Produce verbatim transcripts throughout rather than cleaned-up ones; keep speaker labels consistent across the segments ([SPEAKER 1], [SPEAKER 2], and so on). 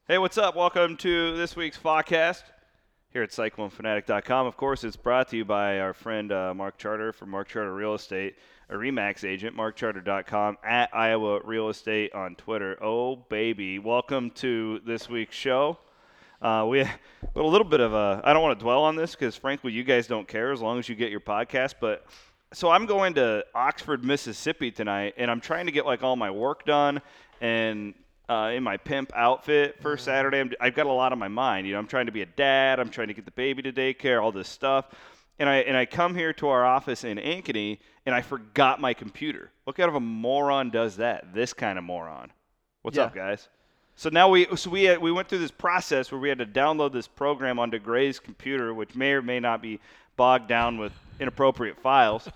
[SPEAKER 1] Hey, what's up? Welcome to this week's podcast here at Cyclone Fanatic dot com. Of course, it's brought to you by our friend uh, Mark Charter from Mark Charter Real Estate, a RE/MAX agent, Mark Charter dot com, at Iowa Real Estate on Twitter. Oh, baby. Welcome to this week's show. Uh, we have a little bit of a – I don't want to dwell on this because, frankly, you guys don't care as long as you get your podcast. But so I'm going to Oxford, Mississippi tonight, and I'm trying to get, like, all my work done and – Uh, in my pimp outfit for Saturday. I'm, I've got a lot on my mind. You know, I'm trying to be a dad. I'm trying to get the baby to daycare, all this stuff. And I and I come here to our office in Ankeny, and I forgot my computer. What kind of a moron does that? This kind of moron. What's
[SPEAKER 2] yeah.
[SPEAKER 1] up, guys? So now we so we had, we went through this process where we had to download this program onto Gray's computer, which may or may not be bogged down with inappropriate files.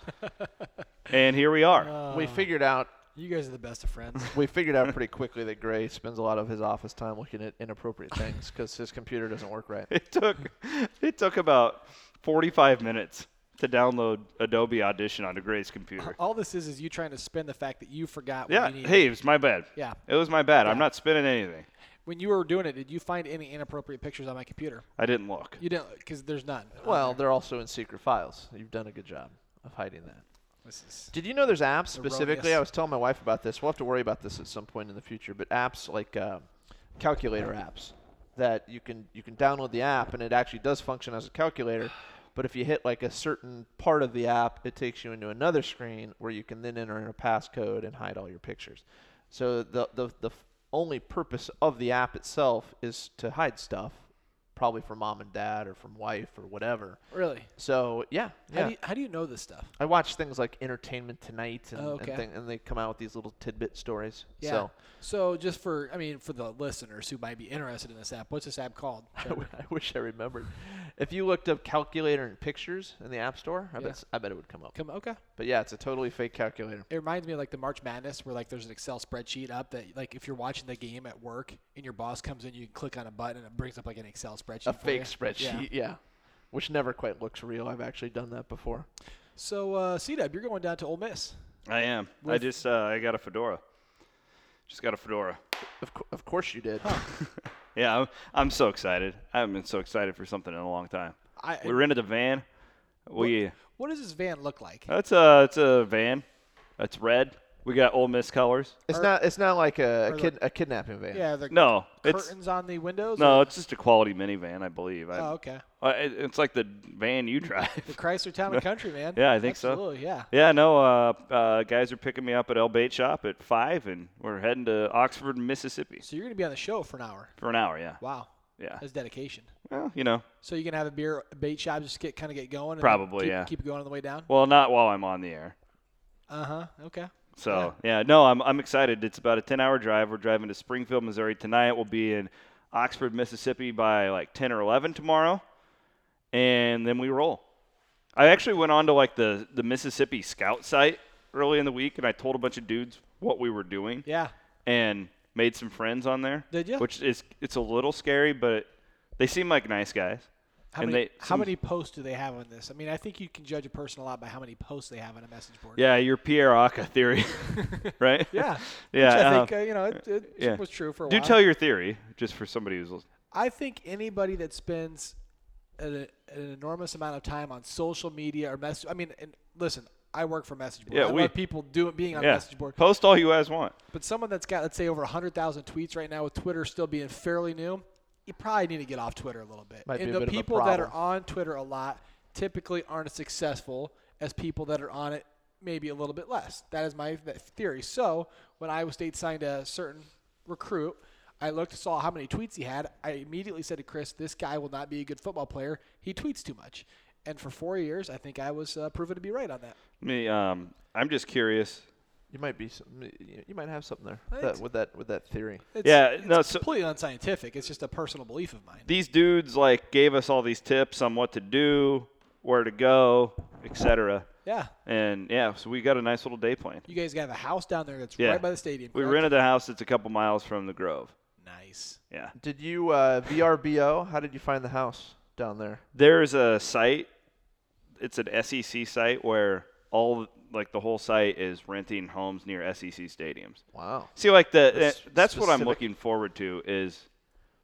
[SPEAKER 1] And here we are.
[SPEAKER 2] Uh, we figured out.
[SPEAKER 3] You guys are the best of friends.
[SPEAKER 2] We figured out pretty quickly that Gray spends a lot of his office time looking at inappropriate things because his computer doesn't work right.
[SPEAKER 1] It took it took about forty-five minutes to download Adobe Audition onto Gray's computer.
[SPEAKER 3] All this is is you trying to spin the fact that you forgot what
[SPEAKER 1] Yeah,
[SPEAKER 3] you needed.
[SPEAKER 1] hey, it was my bad.
[SPEAKER 3] Yeah.
[SPEAKER 1] It was my bad.
[SPEAKER 3] Yeah.
[SPEAKER 1] I'm not spinning anything.
[SPEAKER 3] When you were doing it, did you find any inappropriate pictures on my computer?
[SPEAKER 1] I didn't look.
[SPEAKER 3] You didn't, because there's none.
[SPEAKER 2] Well, they're also in secret files. You've done a good job of hiding that.
[SPEAKER 3] This is
[SPEAKER 2] Did you know there's apps specifically?
[SPEAKER 3] erroneous.
[SPEAKER 2] I was telling my wife about this. We'll have to worry about this at some point in the future. But apps like uh, calculator apps that you can you can download the app and it actually does function as a calculator. But if you hit like a certain part of the app, it takes you into another screen where you can then enter in a passcode and hide all your pictures. So the the the f- only purpose of the app itself is to hide stuff, probably from mom and dad or from wife or whatever.
[SPEAKER 3] really.
[SPEAKER 2] So yeah,
[SPEAKER 3] How
[SPEAKER 2] yeah.
[SPEAKER 3] do you, how do you know this stuff?
[SPEAKER 2] I watch things like Entertainment Tonight, and,
[SPEAKER 3] Oh, okay.
[SPEAKER 2] and, thing, and they come out with these little tidbit stories.
[SPEAKER 3] Yeah.
[SPEAKER 2] So
[SPEAKER 3] So just for, I mean, for the listeners who might be interested in this app, what's this app called?
[SPEAKER 2] I, w- I wish I remembered. If you looked up calculator and pictures in the App Store, I
[SPEAKER 3] Yeah.
[SPEAKER 2] bet s- I bet it would come up.
[SPEAKER 3] Come, okay.
[SPEAKER 2] But yeah, it's a totally fake calculator.
[SPEAKER 3] It reminds me of like the March Madness where like there's an Excel spreadsheet up that like if you're watching the game at work and your boss comes in, you can click on a button and it brings up like an Excel spreadsheet.
[SPEAKER 2] A
[SPEAKER 3] for
[SPEAKER 2] fake
[SPEAKER 3] you.
[SPEAKER 2] spreadsheet,
[SPEAKER 3] Yeah.
[SPEAKER 2] yeah. Which never quite looks real. I've actually done that before.
[SPEAKER 3] So, uh, C-Dub, you're going down to Ole Miss.
[SPEAKER 1] I am. I
[SPEAKER 3] With-
[SPEAKER 1] just uh, I got a fedora. Just got a fedora.
[SPEAKER 2] Of, co- of course you did.
[SPEAKER 1] Yeah, I'm, I'm so excited. I haven't been so excited for something in a long time.
[SPEAKER 3] I,
[SPEAKER 1] We rented a van. We
[SPEAKER 3] What does this van look like?
[SPEAKER 1] That's a it's a van. It's red. We got Ole Miss colors.
[SPEAKER 2] It's
[SPEAKER 3] Are-
[SPEAKER 2] not. It's not like a,
[SPEAKER 3] are
[SPEAKER 2] a kid a kidnapping van.
[SPEAKER 3] Yeah, the
[SPEAKER 1] No, it's
[SPEAKER 3] curtains on the windows?
[SPEAKER 1] no,
[SPEAKER 3] or-
[SPEAKER 1] it's just a quality minivan, I believe. I,
[SPEAKER 3] Oh, okay.
[SPEAKER 1] uh, it- it's like the van you drive.
[SPEAKER 3] The Chrysler Town and Country, man.
[SPEAKER 1] Yeah, I think so.
[SPEAKER 3] Absolutely, yeah.
[SPEAKER 1] Yeah, no, uh, uh, guys are picking me up at El Bait Shop at five, and we're heading to Oxford, Mississippi
[SPEAKER 3] So you're going to be on the show for an hour.
[SPEAKER 1] for an hour. Yeah,
[SPEAKER 3] Wow.
[SPEAKER 1] yeah.
[SPEAKER 3] That's dedication.
[SPEAKER 1] Well, you know,
[SPEAKER 3] So you can have a beer bait shop, just get kind of get going? And
[SPEAKER 1] Probably,
[SPEAKER 3] keep,
[SPEAKER 1] yeah.
[SPEAKER 3] Keep it going on the way down?
[SPEAKER 1] well, not while I'm on the air.
[SPEAKER 3] Uh-huh. Okay.
[SPEAKER 1] So yeah, no, I'm I'm excited. It's about a ten-hour drive. We're driving to Springfield, Missouri tonight. We'll be in Oxford, Mississippi by like ten or eleven tomorrow, and then we roll. I actually went on to like the the Mississippi Scout site early in the week, and I told a bunch of dudes what we were doing,
[SPEAKER 3] Yeah.
[SPEAKER 1] and made some friends on there.
[SPEAKER 3] Did ya?
[SPEAKER 1] Which is it's a little scary, but they seem like nice guys.
[SPEAKER 3] How
[SPEAKER 1] And
[SPEAKER 3] many,
[SPEAKER 1] they-
[SPEAKER 3] how
[SPEAKER 1] some-
[SPEAKER 3] many posts do they have on this? I mean, I think you can judge a person a lot by how many posts they have on a message board.
[SPEAKER 1] Yeah, your Pierre Aka theory, right?
[SPEAKER 3] Yeah.
[SPEAKER 1] Yeah.
[SPEAKER 3] Which I
[SPEAKER 1] uh,
[SPEAKER 3] think, uh, you know, it, it
[SPEAKER 1] yeah.
[SPEAKER 3] was true for a
[SPEAKER 1] do
[SPEAKER 3] while.
[SPEAKER 1] tell your theory, just for somebody who's listening.
[SPEAKER 3] I think anybody that spends an, an enormous amount of time on social media or message. I mean, and listen, I work for message board.
[SPEAKER 1] Yeah,
[SPEAKER 3] I
[SPEAKER 1] we-
[SPEAKER 3] love people doing being on
[SPEAKER 1] Yeah.
[SPEAKER 3] message board.
[SPEAKER 1] Post all you guys want.
[SPEAKER 3] But someone that's got, let's say, over one hundred thousand tweets right now with Twitter still being fairly new, you probably need to get off Twitter a little bit.
[SPEAKER 2] Might be
[SPEAKER 3] and
[SPEAKER 2] a
[SPEAKER 3] the
[SPEAKER 2] bit of a
[SPEAKER 3] people that are
[SPEAKER 2] problem.
[SPEAKER 3] on Twitter a lot typically aren't as successful as people that are on it maybe a little bit less. That is my th- theory. So when Iowa State signed a certain recruit, I looked, saw how many tweets he had. I immediately said to Chris, this guy will not be a good football player. He tweets too much. And for four years, I think I was uh, proven to be right on that.
[SPEAKER 1] Me, um, I'm just curious.
[SPEAKER 2] You might be. some- You might have something there
[SPEAKER 3] Right.
[SPEAKER 2] that, with that with that theory.
[SPEAKER 3] It's,
[SPEAKER 1] Yeah,
[SPEAKER 3] it's
[SPEAKER 1] no, so-
[SPEAKER 3] completely unscientific. It's just a personal belief of mine.
[SPEAKER 1] These dudes like gave us all these tips on what to do, where to go, et cetera.
[SPEAKER 3] Yeah.
[SPEAKER 1] And yeah, so we got a nice little day plan.
[SPEAKER 3] You guys got a house down there that's
[SPEAKER 1] Yeah.
[SPEAKER 3] right by the stadium.
[SPEAKER 1] We
[SPEAKER 3] correct?
[SPEAKER 1] rented a house that's a couple miles from the Grove.
[SPEAKER 3] Nice.
[SPEAKER 1] Yeah.
[SPEAKER 2] Did you uh, V R B O? How did you find the house down there?
[SPEAKER 1] There's a site. It's an S E C site where all like the whole site is renting homes near S E C stadiums.
[SPEAKER 2] Wow.
[SPEAKER 1] See, like the
[SPEAKER 2] That's
[SPEAKER 1] uh, that's what I'm
[SPEAKER 2] specific.
[SPEAKER 1] looking forward to is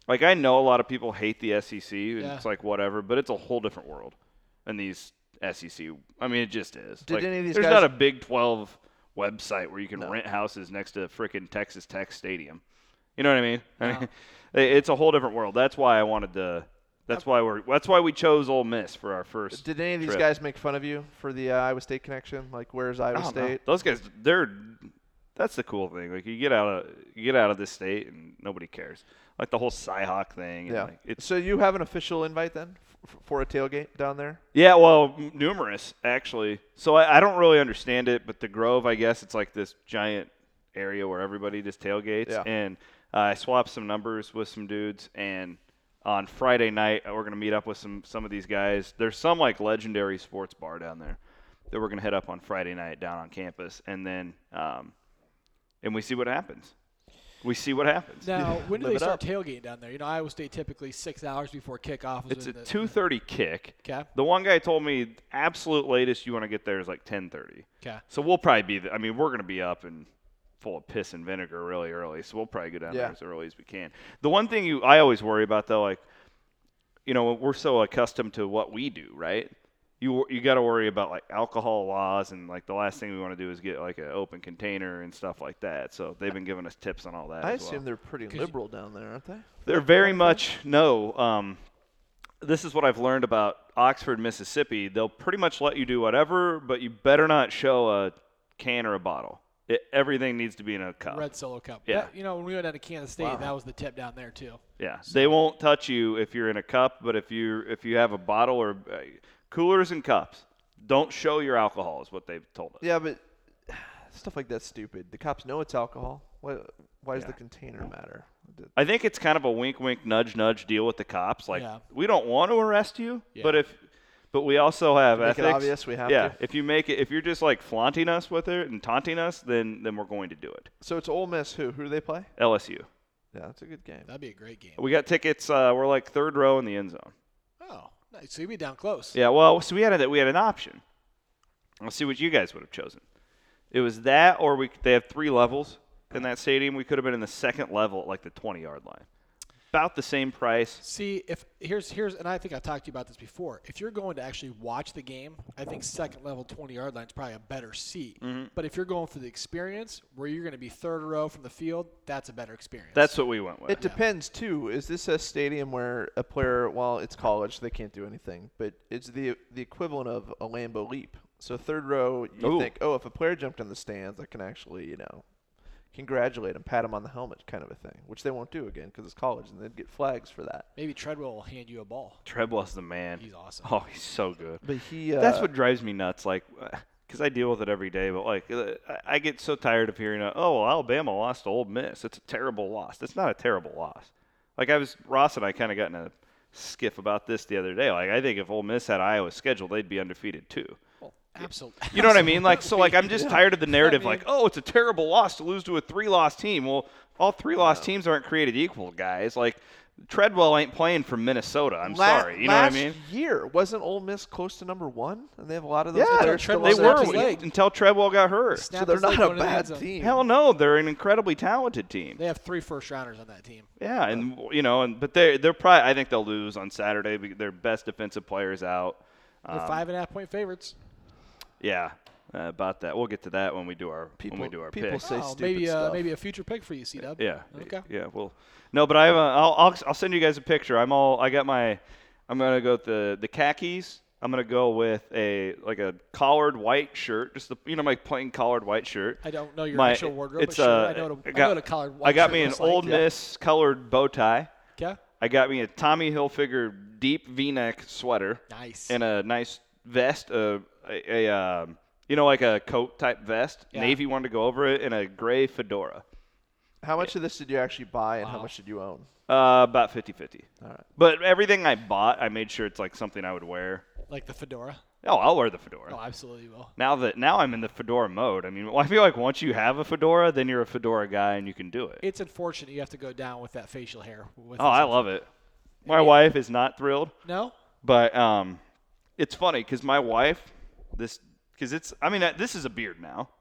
[SPEAKER 1] Like, I know a lot of people hate the S E C. And
[SPEAKER 3] Yeah.
[SPEAKER 1] It's like, whatever. But it's a whole different world in these S E C. I mean, it just is.
[SPEAKER 2] Did
[SPEAKER 1] like,
[SPEAKER 2] any of these
[SPEAKER 1] there's
[SPEAKER 2] guys-
[SPEAKER 1] not a Big twelve website where you can
[SPEAKER 2] No.
[SPEAKER 1] rent houses next to frickin' Texas Tech Stadium. You know what I mean? I
[SPEAKER 3] No.
[SPEAKER 1] mean, it's a whole different world. That's why I wanted to. That's why we're. That's why we chose Ole Miss for our first.
[SPEAKER 2] Did any of these
[SPEAKER 1] trip.
[SPEAKER 2] guys make fun of you for the uh, Iowa State connection? Like, where's Iowa
[SPEAKER 1] Oh, no.
[SPEAKER 2] State?
[SPEAKER 1] Those guys, they're. That's the cool thing. Like, you get out of you get out of this state and nobody cares. Like the whole Cyhawk thing. And
[SPEAKER 2] Yeah.
[SPEAKER 1] Like, it's
[SPEAKER 2] So you have an official invite then f- for a tailgate down there?
[SPEAKER 1] yeah. Well, m- numerous actually. So I, I don't really understand it, but the Grove, I guess, it's like this giant area where everybody just tailgates.
[SPEAKER 2] Yeah.
[SPEAKER 1] And uh, I swapped some numbers with some dudes, and on Friday night we're gonna meet up with some some of these guys. There's some like legendary sports bar down there that we're gonna hit up on Friday night down on campus, and then um, and we see what happens. We see what happens.
[SPEAKER 3] Now, when do
[SPEAKER 2] Live
[SPEAKER 3] they
[SPEAKER 2] it
[SPEAKER 3] start
[SPEAKER 2] up.
[SPEAKER 3] tailgating down there? You know, Iowa State typically six hours before kickoff. Is
[SPEAKER 1] It's a
[SPEAKER 3] when the-
[SPEAKER 1] two thirty kick.
[SPEAKER 3] Okay.
[SPEAKER 1] The one guy told me absolute latest you want to get there is like ten thirty.
[SPEAKER 3] Okay.
[SPEAKER 1] So we'll probably be. th- I mean, we're gonna be up and full of piss and vinegar really early. So we'll probably go down
[SPEAKER 2] Yeah.
[SPEAKER 1] there as early as we can. The one thing you I always worry about though, like, you know, we're so accustomed to what we do, right? You you got to worry about like alcohol laws, and like the last thing we want to do is get like an open container and stuff like that. So they've been giving us tips on all that.
[SPEAKER 2] I
[SPEAKER 1] as
[SPEAKER 2] assume
[SPEAKER 1] well.
[SPEAKER 2] they're pretty
[SPEAKER 3] 'Cause you-
[SPEAKER 2] liberal down there, aren't they?
[SPEAKER 1] They're very much no. Um, this is what I've learned about Oxford, Mississippi. They'll pretty much let you do whatever, but you better not show a can or a bottle. It, everything needs to be in a cup.
[SPEAKER 3] Red Solo Cup.
[SPEAKER 1] Yeah.
[SPEAKER 3] That- you know, when we went down to Kansas State,
[SPEAKER 2] Wow.
[SPEAKER 3] that was the tip down there too.
[SPEAKER 1] Yeah, they won't touch you if you're in a cup, but if you if you have a bottle or uh, coolers and cups, don't show your alcohol. Is what they've told us.
[SPEAKER 2] Yeah, but stuff like that's stupid. The cops know it's alcohol. Why, why does
[SPEAKER 1] Yeah.
[SPEAKER 2] the container matter?
[SPEAKER 1] I think it's kind of a wink, wink, nudge, nudge deal with the cops. Like,
[SPEAKER 3] Yeah.
[SPEAKER 1] we don't want to arrest you,
[SPEAKER 3] Yeah.
[SPEAKER 1] but if, but we also have
[SPEAKER 2] To make it
[SPEAKER 1] ethics.
[SPEAKER 2] obvious, we have
[SPEAKER 1] yeah,
[SPEAKER 2] to.
[SPEAKER 1] if you make it, if you're just like flaunting us with it and taunting us, then then we're going to do it.
[SPEAKER 2] So it's Ole Miss. Who? Who do they play?
[SPEAKER 1] L S U.
[SPEAKER 2] Yeah, that's a good game.
[SPEAKER 3] That'd be a great game.
[SPEAKER 1] We got tickets. Uh, we're like third row in the end zone.
[SPEAKER 3] Oh, nice. So you'd be down close.
[SPEAKER 1] Yeah. Well, so we had a, we had an option. Let's see what you guys would have chosen. It was that, or we they have three levels in that stadium. We could have been in the second level at like the twenty yard line. About the same price.
[SPEAKER 3] See, if here's here's and I think I've talked to you about this before. If you're going to actually watch the game, I think second level twenty yard line is probably a better seat.
[SPEAKER 1] Mm-hmm.
[SPEAKER 3] But if you're going for the experience, where you're going to be third row from the field, that's a better experience.
[SPEAKER 1] That's what we went with.
[SPEAKER 2] It depends too. Is this a stadium where a player, well, it's college, they can't do anything, but it's the the equivalent of a Lambeau Leap. So third row, you
[SPEAKER 1] Ooh.
[SPEAKER 2] think, oh, if a player jumped in the stands, I can actually, you know, congratulate him, pat him on the helmet, kind of a thing, which they won't do again because it's college, and they'd get flags for that.
[SPEAKER 3] Maybe Treadwell will hand you a ball.
[SPEAKER 1] Treadwell's the man.
[SPEAKER 3] He's awesome.
[SPEAKER 1] Oh, he's so good.
[SPEAKER 2] But he, uh,
[SPEAKER 1] That's what drives me nuts. Like, because I deal with it every day. But like, uh, I- I get so tired of hearing, uh, "Oh, well, Alabama lost to Ole Miss. It's a terrible loss." It's not a terrible loss. Like I was Ross and I kind of got in a skiff about this the other day. Like I think if Ole Miss had Iowa's schedule, they'd be undefeated too.
[SPEAKER 3] Well, absolutely.
[SPEAKER 1] You know what I mean? Like, so like I'm just tired of the narrative.
[SPEAKER 3] mean-
[SPEAKER 1] like, oh, it's a terrible loss to lose to a three-loss team. Well, all three-loss teams aren't created equal, guys. Like, Treadwell ain't playing for Minnesota. I'm
[SPEAKER 2] La-
[SPEAKER 1] sorry. You know what I
[SPEAKER 2] last
[SPEAKER 1] mean?
[SPEAKER 2] year, wasn't Ole Miss close to number one? And they have a lot of those
[SPEAKER 1] Yeah,
[SPEAKER 2] players still
[SPEAKER 3] Treadwell
[SPEAKER 1] they
[SPEAKER 2] on their
[SPEAKER 3] snapped
[SPEAKER 1] were
[SPEAKER 3] his
[SPEAKER 2] team.
[SPEAKER 3] leg.
[SPEAKER 1] until Treadwell got hurt.
[SPEAKER 2] So
[SPEAKER 3] Snapped
[SPEAKER 2] they're
[SPEAKER 3] his leg
[SPEAKER 2] not a
[SPEAKER 3] going into the end
[SPEAKER 2] bad
[SPEAKER 3] zone.
[SPEAKER 2] team.
[SPEAKER 1] Hell no, they're an incredibly talented team.
[SPEAKER 3] They have three first rounders on that team.
[SPEAKER 1] Yeah, and you know, and but they they're probably I think they'll lose on Saturday. Because their best defensive players out.
[SPEAKER 3] They're
[SPEAKER 1] Um,
[SPEAKER 3] five and a half point favorites.
[SPEAKER 1] Yeah, uh, about that. We'll get to that when we do our
[SPEAKER 2] People-
[SPEAKER 1] when we do our
[SPEAKER 2] people
[SPEAKER 1] picks.
[SPEAKER 2] say
[SPEAKER 3] Oh,
[SPEAKER 2] stupid
[SPEAKER 3] maybe uh,
[SPEAKER 2] stuff.
[SPEAKER 3] maybe a future pick for you, C Dub.
[SPEAKER 1] Yeah.
[SPEAKER 3] Okay.
[SPEAKER 1] Yeah. Well, no, but I have a, I'll, I'll I'll send you guys a picture. I'm all I got my I'm gonna go with the the khakis. I'm gonna go with a like a collared white shirt, just the you know my plain collared white shirt.
[SPEAKER 3] I don't know your
[SPEAKER 1] My-
[SPEAKER 3] actual wardrobe,
[SPEAKER 1] it's
[SPEAKER 3] but sure,
[SPEAKER 1] uh,
[SPEAKER 3] I know what a,
[SPEAKER 1] I
[SPEAKER 3] I
[SPEAKER 1] got,
[SPEAKER 3] know what a collared
[SPEAKER 1] I
[SPEAKER 3] white
[SPEAKER 1] got
[SPEAKER 3] shirt
[SPEAKER 1] me an
[SPEAKER 3] looks like.
[SPEAKER 1] Old
[SPEAKER 3] Yeah.
[SPEAKER 1] Miss colored bow tie.
[SPEAKER 3] Okay.
[SPEAKER 1] I got me a Tommy Hilfiger deep V-neck sweater
[SPEAKER 3] Nice.
[SPEAKER 1] and a nice vest, uh, a, a um, you know like a coat type vest,
[SPEAKER 3] Yeah.
[SPEAKER 1] navy one to go over it, and a gray fedora.
[SPEAKER 2] How much of this did you actually buy, and how
[SPEAKER 3] Wow.
[SPEAKER 2] much did you own?
[SPEAKER 1] Uh, about fifty-fifty.
[SPEAKER 2] All right.
[SPEAKER 1] But everything I bought, I made sure it's like something I would wear.
[SPEAKER 3] Like the fedora.
[SPEAKER 1] Oh, I'll wear the fedora.
[SPEAKER 3] Oh, absolutely will.
[SPEAKER 1] Now that now I'm in the fedora mode. I mean, I feel like once you have a fedora, then you're a fedora guy and you can do it.
[SPEAKER 3] It's unfortunate you have to go down with that facial hair. With
[SPEAKER 1] Oh,
[SPEAKER 3] this
[SPEAKER 1] I
[SPEAKER 3] outfit.
[SPEAKER 1] love it. My
[SPEAKER 3] Yeah.
[SPEAKER 1] wife is not thrilled,
[SPEAKER 3] No?
[SPEAKER 1] but um, it's funny because my wife, this because it's I mean uh, this is a beard now.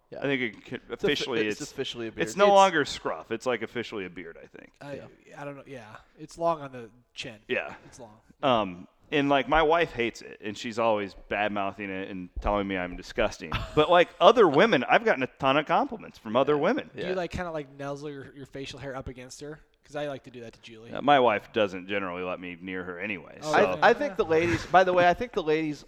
[SPEAKER 2] Yeah.
[SPEAKER 1] I think it can,
[SPEAKER 2] It's offi-
[SPEAKER 1] officially
[SPEAKER 2] it's,
[SPEAKER 1] it's
[SPEAKER 2] officially a beard.
[SPEAKER 1] it's no
[SPEAKER 3] It's-
[SPEAKER 1] longer scruff. It's like officially a beard, I think.
[SPEAKER 3] I, I don't know. Yeah, it's long on the chin.
[SPEAKER 1] Yeah.
[SPEAKER 3] It's long.
[SPEAKER 1] Um, and like my wife hates it, and she's always bad mouthing it and telling me I'm disgusting. But like other women, I've gotten a ton of compliments from other women.
[SPEAKER 3] Do
[SPEAKER 2] Yeah.
[SPEAKER 3] you like kind of like nuzzle your, your facial hair up against her? Because I like to do that to Julie.
[SPEAKER 1] Uh, my wife doesn't generally let me near her anyway.
[SPEAKER 3] Oh,
[SPEAKER 1] So
[SPEAKER 3] really?
[SPEAKER 2] I, I think the ladies. By the way, I think the ladies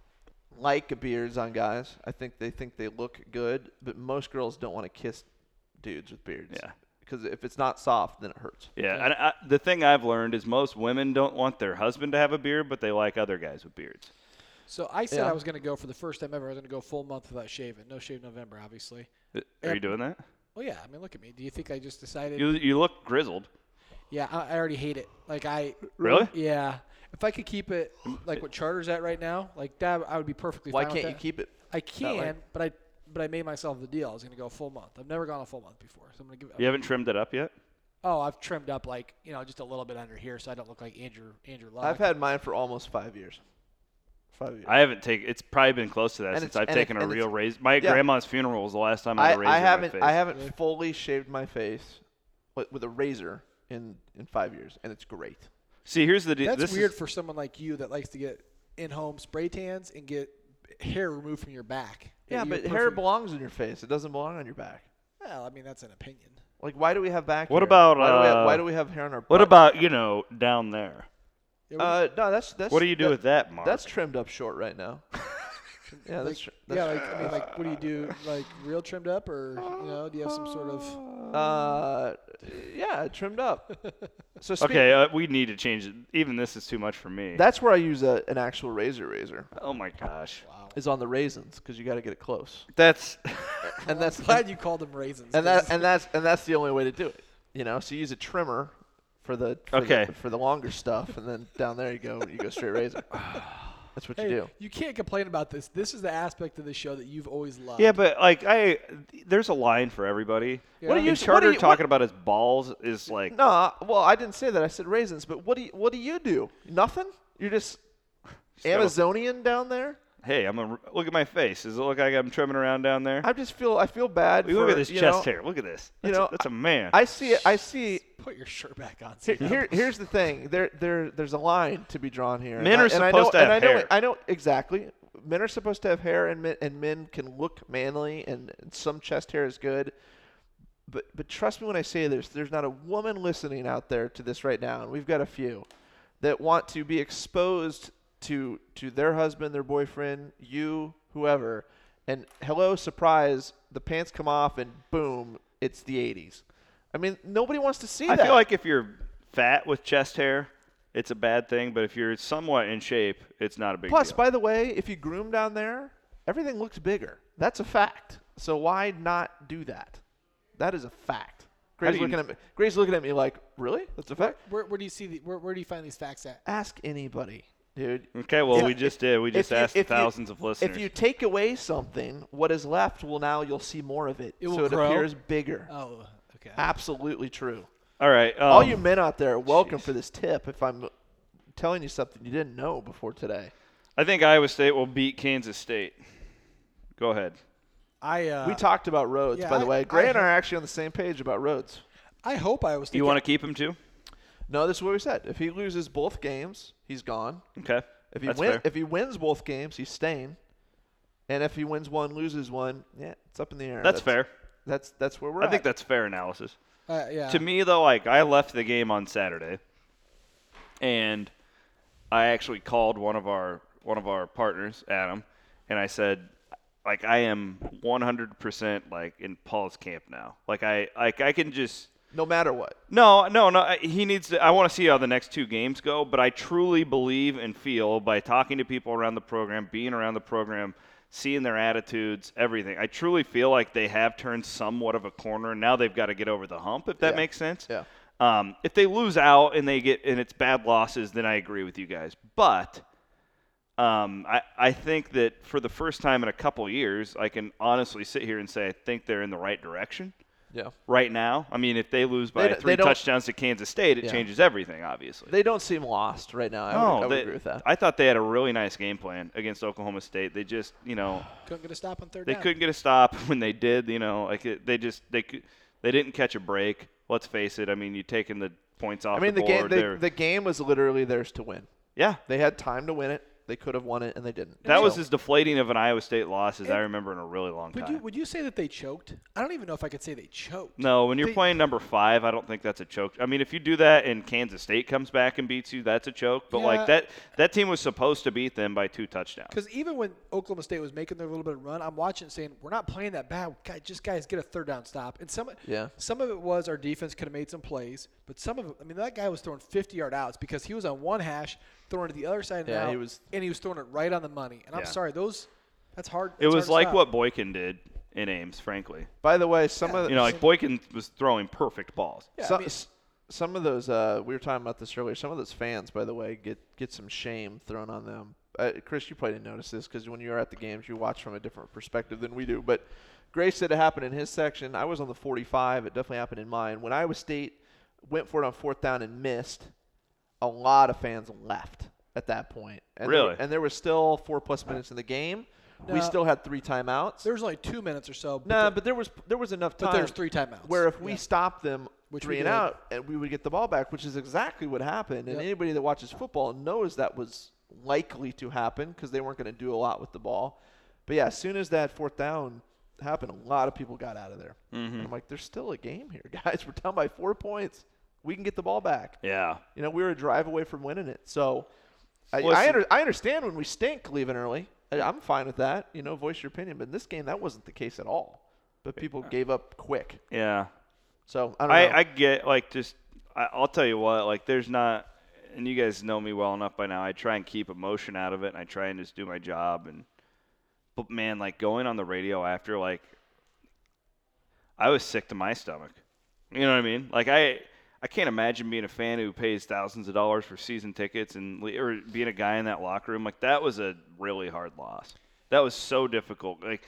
[SPEAKER 2] like beards on guys. I think they think they look good, but most girls don't want to kiss dudes with beards.
[SPEAKER 1] yeah.
[SPEAKER 2] Because if it's not soft, then it hurts.
[SPEAKER 1] Yeah, and I, the thing I've learned is most women don't want their husband to have a beard, but they like other guys with beards.
[SPEAKER 3] So I said
[SPEAKER 2] Yeah.
[SPEAKER 3] I was going to go for the first time ever. I was going to go full month without shaving. No shave November, obviously.
[SPEAKER 1] Are
[SPEAKER 3] Yep.
[SPEAKER 1] you doing that?
[SPEAKER 3] Well, yeah. I mean, look at me. Do you think I just decided?
[SPEAKER 1] You you look grizzled.
[SPEAKER 3] Yeah, I, I already hate it. Like I.
[SPEAKER 1] Really?
[SPEAKER 3] Yeah. If I could keep it like what Charter's at right now, like that, I would be perfectly
[SPEAKER 2] Why
[SPEAKER 3] fine with
[SPEAKER 2] can't you
[SPEAKER 3] that.
[SPEAKER 2] keep it?
[SPEAKER 3] I
[SPEAKER 2] way?
[SPEAKER 3] can, but I but I made myself the deal. I was going to go a full month. I've never gone a full month before, so I'm going to give it.
[SPEAKER 1] You haven't trimmed it up yet?
[SPEAKER 3] Oh, I've trimmed up like you know just a little bit under here, so I don't look like Andrew Andrew Luck.
[SPEAKER 2] I've had mine for almost five years. Five years.
[SPEAKER 1] I haven't taken. It's probably been close to that
[SPEAKER 2] And
[SPEAKER 1] since
[SPEAKER 2] it's-
[SPEAKER 1] I've
[SPEAKER 2] and it-
[SPEAKER 1] taken a
[SPEAKER 2] and
[SPEAKER 1] real
[SPEAKER 2] it's-
[SPEAKER 1] razor. My
[SPEAKER 2] yeah.
[SPEAKER 1] grandma's funeral was the last time I
[SPEAKER 2] I,
[SPEAKER 1] had a razor
[SPEAKER 2] I
[SPEAKER 1] in my
[SPEAKER 2] haven't
[SPEAKER 1] face.
[SPEAKER 2] I haven't
[SPEAKER 3] Really?
[SPEAKER 2] fully shaved my face with, with a razor in in five years, and it's great.
[SPEAKER 1] See, here's the deal.
[SPEAKER 3] That's
[SPEAKER 1] this
[SPEAKER 3] weird
[SPEAKER 1] Is,
[SPEAKER 3] for someone like you that likes to get in-home spray tans and get hair removed from your back.
[SPEAKER 2] Yeah,
[SPEAKER 3] You
[SPEAKER 2] but
[SPEAKER 3] get
[SPEAKER 2] hair
[SPEAKER 3] perfect-
[SPEAKER 2] belongs in your face. It doesn't belong on your back.
[SPEAKER 3] Well, I mean that's an opinion.
[SPEAKER 2] Like, why do we have back
[SPEAKER 1] What
[SPEAKER 2] hair?
[SPEAKER 1] about,
[SPEAKER 2] why, do we have,
[SPEAKER 1] uh,
[SPEAKER 2] why do we have hair on our butt?
[SPEAKER 1] what about you know down there?
[SPEAKER 3] Yeah, what-
[SPEAKER 2] Uh, no, that's that's.
[SPEAKER 1] What do you do
[SPEAKER 2] that-
[SPEAKER 1] with that, Mark?
[SPEAKER 2] That's trimmed up short right now. yeah, that's, tr- that's
[SPEAKER 3] yeah, like I mean, like what do you do? Like real trimmed up, or you know, do you have some sort of?
[SPEAKER 2] Uh, yeah, trimmed up. So speak-
[SPEAKER 1] okay. Uh, we need to change it. Even this is too much for me.
[SPEAKER 2] That's where I use a, an actual razor. Razor
[SPEAKER 1] oh my gosh.
[SPEAKER 3] Wow.
[SPEAKER 2] is on the raisins because you got to get it close.
[SPEAKER 1] That's
[SPEAKER 2] And that's
[SPEAKER 3] I'm glad you called them raisins.
[SPEAKER 2] and
[SPEAKER 3] 'cause-
[SPEAKER 2] that and that's and that's the only way to do it. You know, so you use a trimmer for the for
[SPEAKER 1] Okay.
[SPEAKER 2] the, for the longer stuff, and then down there you go you go straight razor. That's what
[SPEAKER 3] hey,
[SPEAKER 2] you do.
[SPEAKER 3] you can't complain about this. This is the aspect of the show that you've always loved.
[SPEAKER 1] yeah, but like I, there's a line for everybody.
[SPEAKER 3] Yeah.
[SPEAKER 2] What do
[SPEAKER 1] And
[SPEAKER 2] you-
[SPEAKER 1] Charter
[SPEAKER 2] what do you-
[SPEAKER 1] talking about his balls is like
[SPEAKER 2] No, well, I didn't say that. I said raisins. But what do you, what do you do? Nothing? You're just
[SPEAKER 1] So-
[SPEAKER 2] Amazonian down there?
[SPEAKER 1] Hey, I'm a look at my face. Does it look like I'm trimming around down there?
[SPEAKER 2] I just feel I feel bad.
[SPEAKER 1] look
[SPEAKER 2] for,
[SPEAKER 1] at this
[SPEAKER 2] you
[SPEAKER 1] chest
[SPEAKER 2] know,
[SPEAKER 1] hair. Look at this.
[SPEAKER 2] you
[SPEAKER 1] That's,
[SPEAKER 2] know,
[SPEAKER 1] a, that's a man.
[SPEAKER 2] I see it. I see.
[SPEAKER 3] Put your shirt back on.
[SPEAKER 2] Here,
[SPEAKER 3] Sam.
[SPEAKER 2] here, here's the thing. There, there, there's a line to be drawn here.
[SPEAKER 1] Men
[SPEAKER 2] and I-
[SPEAKER 1] are
[SPEAKER 2] and I
[SPEAKER 1] supposed
[SPEAKER 2] know,
[SPEAKER 1] to
[SPEAKER 2] and
[SPEAKER 1] have
[SPEAKER 2] I know,
[SPEAKER 1] hair.
[SPEAKER 2] I know exactly. Men are supposed to have hair, and men, and men can look manly, and, and some chest hair is good. But, but trust me when I say this. There's not a woman listening out there to this right now, and we've got a few that want to be exposed to to their husband, their boyfriend, you, whoever, and hello, surprise, the pants come off, and boom, it's the eighties. I mean, nobody wants to see
[SPEAKER 1] I
[SPEAKER 2] that.
[SPEAKER 1] feel like if you're fat with chest hair, it's a bad thing. But if you're somewhat in shape, it's not a big
[SPEAKER 2] Plus,
[SPEAKER 1] deal.
[SPEAKER 2] by the way, if you groom down there, everything looks bigger. That's a fact. So why not do that? That is a fact.
[SPEAKER 1] How
[SPEAKER 2] Gray's
[SPEAKER 1] do you-
[SPEAKER 2] looking at me. Gray's looking at me like, really? That's a fact?
[SPEAKER 3] Where, where do you see the? Where, where do you find these facts at?
[SPEAKER 2] Ask anybody, dude.
[SPEAKER 1] Okay, well,
[SPEAKER 2] If-
[SPEAKER 1] we just did. We just
[SPEAKER 2] if you-
[SPEAKER 1] asked
[SPEAKER 2] if you-
[SPEAKER 1] thousands of listeners.
[SPEAKER 2] If you take away something, what is left will now you'll see more of it.
[SPEAKER 3] It will
[SPEAKER 2] so it
[SPEAKER 3] grow?
[SPEAKER 2] appears bigger.
[SPEAKER 3] Oh, okay.
[SPEAKER 2] Absolutely true.
[SPEAKER 1] All right. Um,
[SPEAKER 2] All you men out there, welcome
[SPEAKER 1] jeez.
[SPEAKER 2] for this tip. If I'm telling you something you didn't know before today.
[SPEAKER 1] I think Iowa State will beat Kansas State. Go ahead.
[SPEAKER 3] I uh,
[SPEAKER 2] we talked about roads,
[SPEAKER 3] yeah,
[SPEAKER 2] by the
[SPEAKER 3] I-
[SPEAKER 2] way. Gray
[SPEAKER 3] I
[SPEAKER 2] and I
[SPEAKER 3] have-
[SPEAKER 2] are actually on the same page about roads.
[SPEAKER 3] I hope I was.
[SPEAKER 1] You want to keep him too?
[SPEAKER 2] No, this is what we said. If he loses both games, he's gone.
[SPEAKER 1] Okay.
[SPEAKER 2] If he
[SPEAKER 1] That's
[SPEAKER 2] win,
[SPEAKER 1] fair.
[SPEAKER 2] if he wins both games, he's staying. And if he wins one, loses one, yeah, it's up in the air.
[SPEAKER 1] That's fair.
[SPEAKER 2] That's that's where we're
[SPEAKER 1] I
[SPEAKER 2] at.
[SPEAKER 1] think that's fair analysis.
[SPEAKER 3] Uh, yeah.
[SPEAKER 1] To me, though, like I left the game on Saturday, and I actually called one of our one of our partners, Adam, and I said, like, I am one hundred percent like in Paul's camp now. Like I like I can just.
[SPEAKER 2] no matter what.
[SPEAKER 1] No, no, no. I- He needs to. I want to see how the next two games go, but I truly believe and feel by talking to people around the program, being around the program, seeing their attitudes, everything. I truly feel like they have turned somewhat of a corner. Now they've got to get over the hump, if that
[SPEAKER 2] Yeah.
[SPEAKER 1] makes sense.
[SPEAKER 2] Yeah.
[SPEAKER 1] Um, if they lose out and they get and it's bad losses, then I agree with you guys. But um, I I think that for the first time in a couple years, I can honestly sit here and say I think they're in the right direction.
[SPEAKER 2] Yeah.
[SPEAKER 1] Right now, I mean, if they lose by
[SPEAKER 2] They d-
[SPEAKER 1] three
[SPEAKER 2] they don't-
[SPEAKER 1] touchdowns to Kansas State, it
[SPEAKER 2] Yeah.
[SPEAKER 1] changes everything, obviously.
[SPEAKER 2] They don't seem lost right now. I
[SPEAKER 1] no,
[SPEAKER 2] would, I would
[SPEAKER 1] they,
[SPEAKER 2] agree with that.
[SPEAKER 1] I thought they had a really nice game plan against Oklahoma State. They just, you know,
[SPEAKER 3] Couldn't get a stop on third
[SPEAKER 1] they
[SPEAKER 3] down.
[SPEAKER 1] couldn't get a stop when they did. You know, like it, they just they could, they didn't catch a break. Let's face it. I mean, you taking the points off
[SPEAKER 2] I mean,
[SPEAKER 1] the
[SPEAKER 2] the,
[SPEAKER 1] board.
[SPEAKER 2] game
[SPEAKER 1] they're-
[SPEAKER 2] they, the game was literally theirs to win.
[SPEAKER 1] yeah,
[SPEAKER 2] They had time to win it. They could have won it, and they didn't.
[SPEAKER 1] that was
[SPEAKER 2] So-
[SPEAKER 1] as deflating of an Iowa State loss as I
[SPEAKER 3] And-
[SPEAKER 1] remember in a really long
[SPEAKER 3] Would
[SPEAKER 1] time.
[SPEAKER 3] you would you say that they choked? I don't even know if I could say they choked.
[SPEAKER 1] No, when you're
[SPEAKER 3] They-
[SPEAKER 1] playing number five, I don't think that's a choke. I mean, if you do that and Kansas State comes back and beats you, that's a choke. But
[SPEAKER 3] Yeah.
[SPEAKER 1] like that, that team was supposed to beat them by two touchdowns.
[SPEAKER 3] Because even when Oklahoma State was making their little bit of run, I'm watching saying, we're not playing that bad. Guys, just guys get a third down stop. And some
[SPEAKER 2] Yeah.
[SPEAKER 3] some of it was our defense could have made some plays, but some of it, I mean, that guy was throwing fifty-yard outs because he was on one hash, throwing to the other side of the
[SPEAKER 2] Yeah,
[SPEAKER 3] out,
[SPEAKER 2] he was-
[SPEAKER 3] and he was throwing it right on the money. And I'm
[SPEAKER 2] Yeah.
[SPEAKER 3] sorry, those that's hard.
[SPEAKER 1] It
[SPEAKER 3] that's
[SPEAKER 1] was
[SPEAKER 3] hard to
[SPEAKER 1] like
[SPEAKER 3] stop.
[SPEAKER 1] what Boykin did in Ames, frankly.
[SPEAKER 2] By the way, some of
[SPEAKER 1] You know, like Boykin was throwing perfect balls.
[SPEAKER 3] Yeah, I
[SPEAKER 2] some,
[SPEAKER 3] mean-
[SPEAKER 2] s- some of those uh, we were talking about this earlier. Some of those fans, by the way, get get some shame thrown on them. Uh, Chris, you probably didn't notice this because when you were at the games, you watch from a different perspective than we do. But Gray said it happened in his section. I was on the forty-five. It definitely happened in mine. When Iowa State went for it on fourth down and missed, a lot of fans left at that point. And
[SPEAKER 1] Really?
[SPEAKER 2] There, and there was still four plus minutes in the game. We
[SPEAKER 3] No.
[SPEAKER 2] still had three timeouts.
[SPEAKER 3] There was only two minutes or so. But
[SPEAKER 2] No,
[SPEAKER 3] the-
[SPEAKER 2] but there was there was enough time.
[SPEAKER 3] but there's three timeouts.
[SPEAKER 2] Where if we
[SPEAKER 3] Yeah.
[SPEAKER 2] stopped them
[SPEAKER 3] Which
[SPEAKER 2] three
[SPEAKER 3] we
[SPEAKER 2] and
[SPEAKER 3] did.
[SPEAKER 2] out, and we would get the ball back, which is exactly what happened. And
[SPEAKER 3] Yep.
[SPEAKER 2] anybody that watches football knows that was likely to happen because they weren't going to do a lot with the ball. But yeah, as soon as that fourth down happened, a lot of people got out of there.
[SPEAKER 1] Mm-hmm.
[SPEAKER 2] And I'm like, there's still a game here, guys. We're down by four points. We can get the ball back.
[SPEAKER 1] Yeah.
[SPEAKER 2] You know, we were a drive away from winning it. So I, I,
[SPEAKER 1] Listen-
[SPEAKER 2] under, I understand when we stink leaving early. I, I'm fine with that. You know, voice your opinion. But in this game, that wasn't the case at all. But people gave up quick.
[SPEAKER 1] Yeah.
[SPEAKER 2] So I don't know.
[SPEAKER 1] I, I get like just I, I'll tell you what, like there's not, and you guys know me well enough by now. I try and keep emotion out of it, and I try and just do my job. And but man, like going on the radio after, like I was sick to my stomach. You know what I mean? Like I I can't imagine being a fan who pays thousands of dollars for season tickets and le- or being a guy in that locker room. Like that was a really hard loss. That was so difficult. Like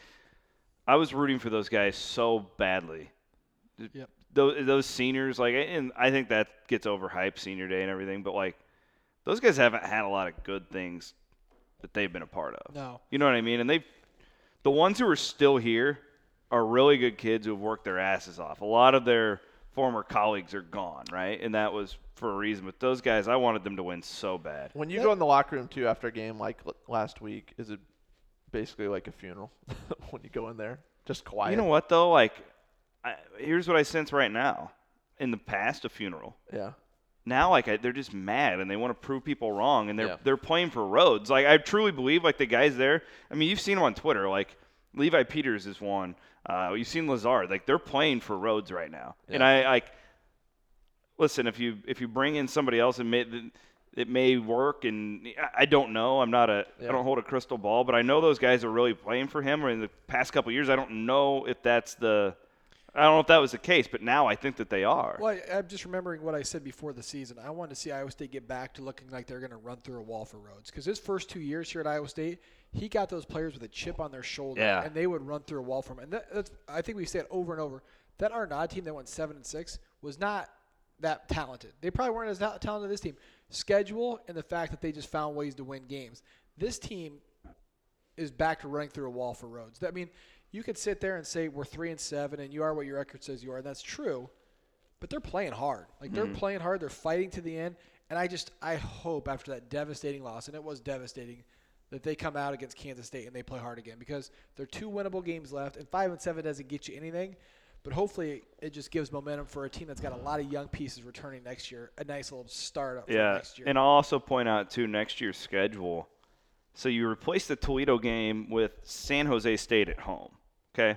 [SPEAKER 1] I was rooting for those guys so badly.
[SPEAKER 3] Yep.
[SPEAKER 1] Those, those seniors, like, and I think that gets overhyped, senior day and everything, but like, those guys haven't had a lot of good things that they've been a part of.
[SPEAKER 3] No.
[SPEAKER 1] You know what I mean? And they've, the ones who are still here are really good kids who have worked their asses off. A lot of their former colleagues are gone, right? And that was for a reason. But those guys, I wanted them to win so bad.
[SPEAKER 2] When you go in the locker room, too, after a game like l- last week, is it basically like a funeral when you go in there? Just quiet.
[SPEAKER 1] You know what, though? Like, I, here's what I sense right now. In the past, a funeral.
[SPEAKER 2] Yeah.
[SPEAKER 1] Now, like I, they're just mad and they want to prove people wrong, and they're
[SPEAKER 2] Yeah.
[SPEAKER 1] they're playing for Rhodes. Like I truly believe, like the guys there. I mean, you've seen them on Twitter. Like Levi Peters is one. Uh, you've seen Lazard. Like they're playing for Rhodes right now. And
[SPEAKER 2] Yeah.
[SPEAKER 1] I like listen. If you if you bring in somebody else, it may it may work. And I, I don't know. I'm not a
[SPEAKER 2] Yeah.
[SPEAKER 1] I don't hold a crystal ball, but I know those guys are really playing for him. Or in the past couple of years, I don't know if that's the. I don't know if that was the case, but now I think that they are.
[SPEAKER 3] Well, I, I'm just remembering what I said before the season. I wanted to see Iowa State get back to looking like they're going to run through a wall for Rhodes. Because his first two years here at Iowa State, he got those players with a chip on their shoulder,
[SPEAKER 1] Yeah.
[SPEAKER 3] and they would run through a wall for him. And that, that's, I think we said over and over that Arnaud team that went seven and six was not that talented. They probably weren't as ta- talented as this team. Schedule and the fact that they just found ways to win games. This team is back to running through a wall for Rhodes. I mean, you could sit there and say we're three and seven, and you are what your record says you are, and that's true. But they're playing hard. Like they're
[SPEAKER 1] Mm-hmm.
[SPEAKER 3] playing hard. They're fighting to the end. And I just I hope after that devastating loss, and it was devastating, that they come out against Kansas State and they play hard again, because there are two winnable games left, and five and seven doesn't get you anything. But hopefully it just gives momentum for a team that's got a lot of young pieces returning next year. A nice little startup for
[SPEAKER 1] Yeah,
[SPEAKER 3] next year.
[SPEAKER 1] and I'll also point out too next year's schedule. So you replace the Toledo game with San Jose State at home. Okay,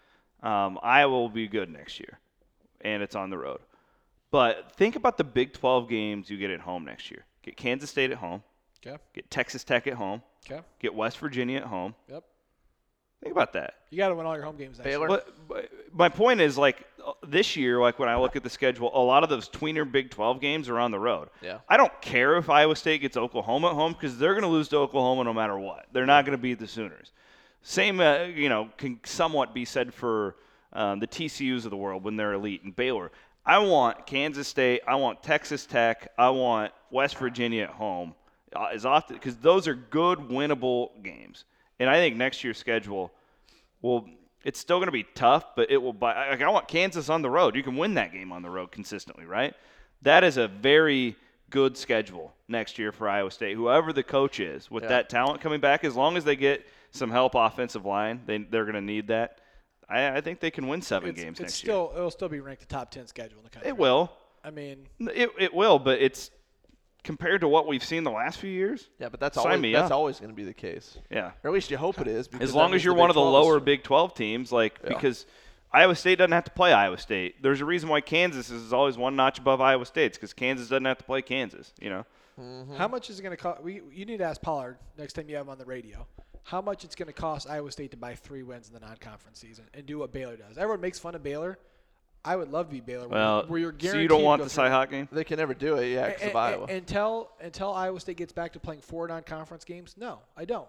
[SPEAKER 1] um, Iowa will be good next year, and it's on the road. But think about the Big twelve games you get at home next year. Get Kansas State at home.
[SPEAKER 3] Okay.
[SPEAKER 1] Get Texas Tech at home.
[SPEAKER 3] Okay.
[SPEAKER 1] Get West Virginia at home.
[SPEAKER 3] Yep.
[SPEAKER 1] Think about that.
[SPEAKER 3] You got to win all your home games next
[SPEAKER 2] Baylor.
[SPEAKER 3] year.
[SPEAKER 1] But, but my point is, like, this year, like, when I look at the schedule, a lot of those tweener Big twelve games are on the road.
[SPEAKER 2] Yeah.
[SPEAKER 1] I don't care if Iowa State gets Oklahoma at home, because they're going to lose to Oklahoma no matter what. They're not going to beat the Sooners. Same, uh, you know, can somewhat be said for um, the T C Us of the world when they're elite, and Baylor. I want Kansas State. I want Texas Tech. I want West Virginia at home uh, as often because those are good, winnable games. And I think next year's schedule will – it's still going to be tough, but it will – like I want Kansas on the road. You can win that game on the road consistently, right? That is a very good schedule next year for Iowa State. Whoever the coach is with
[SPEAKER 2] Yeah.
[SPEAKER 1] that talent coming back, as long as they get some help offensive line, they, they're going to need that. I, I think they can win seven
[SPEAKER 3] it's,
[SPEAKER 1] games
[SPEAKER 3] it's
[SPEAKER 1] next
[SPEAKER 3] still, year. It'll still be ranked the top ten schedule in the country.
[SPEAKER 1] It will.
[SPEAKER 3] I mean,
[SPEAKER 1] It it will, but it's compared to what we've seen the last few years.
[SPEAKER 2] Yeah, but that's
[SPEAKER 1] Sign
[SPEAKER 2] always
[SPEAKER 1] me
[SPEAKER 2] that's
[SPEAKER 1] up.
[SPEAKER 2] always going to be the case.
[SPEAKER 1] Yeah.
[SPEAKER 2] Or at least you hope it is. because
[SPEAKER 1] As
[SPEAKER 2] that
[SPEAKER 1] long
[SPEAKER 2] means
[SPEAKER 1] as you're
[SPEAKER 2] the
[SPEAKER 1] one
[SPEAKER 2] Big
[SPEAKER 1] of the
[SPEAKER 2] twelve is-
[SPEAKER 1] lower Big twelve teams, like
[SPEAKER 2] Yeah.
[SPEAKER 1] because Iowa State doesn't have to play Iowa State. There's a reason why Kansas is always one notch above Iowa State. It's because Kansas doesn't have to play Kansas. You know.
[SPEAKER 2] Mm-hmm.
[SPEAKER 3] how much is it going to cost? We you need to ask Pollard next time you have him on the radio. How much it's going to cost Iowa State to buy three wins in the non-conference season and do what Baylor does? Everyone makes fun of Baylor. I would love to be Baylor. where-
[SPEAKER 1] Well,
[SPEAKER 3] where you're
[SPEAKER 1] so
[SPEAKER 3] guaranteed
[SPEAKER 1] you don't
[SPEAKER 3] to
[SPEAKER 1] want
[SPEAKER 3] go
[SPEAKER 1] the
[SPEAKER 3] through.
[SPEAKER 1] Cy-Hawk game?
[SPEAKER 2] They can never do it, yeah, because of
[SPEAKER 3] And-
[SPEAKER 2] Iowa.
[SPEAKER 3] and- Until until Iowa State gets back to playing four non-conference games, no, I don't.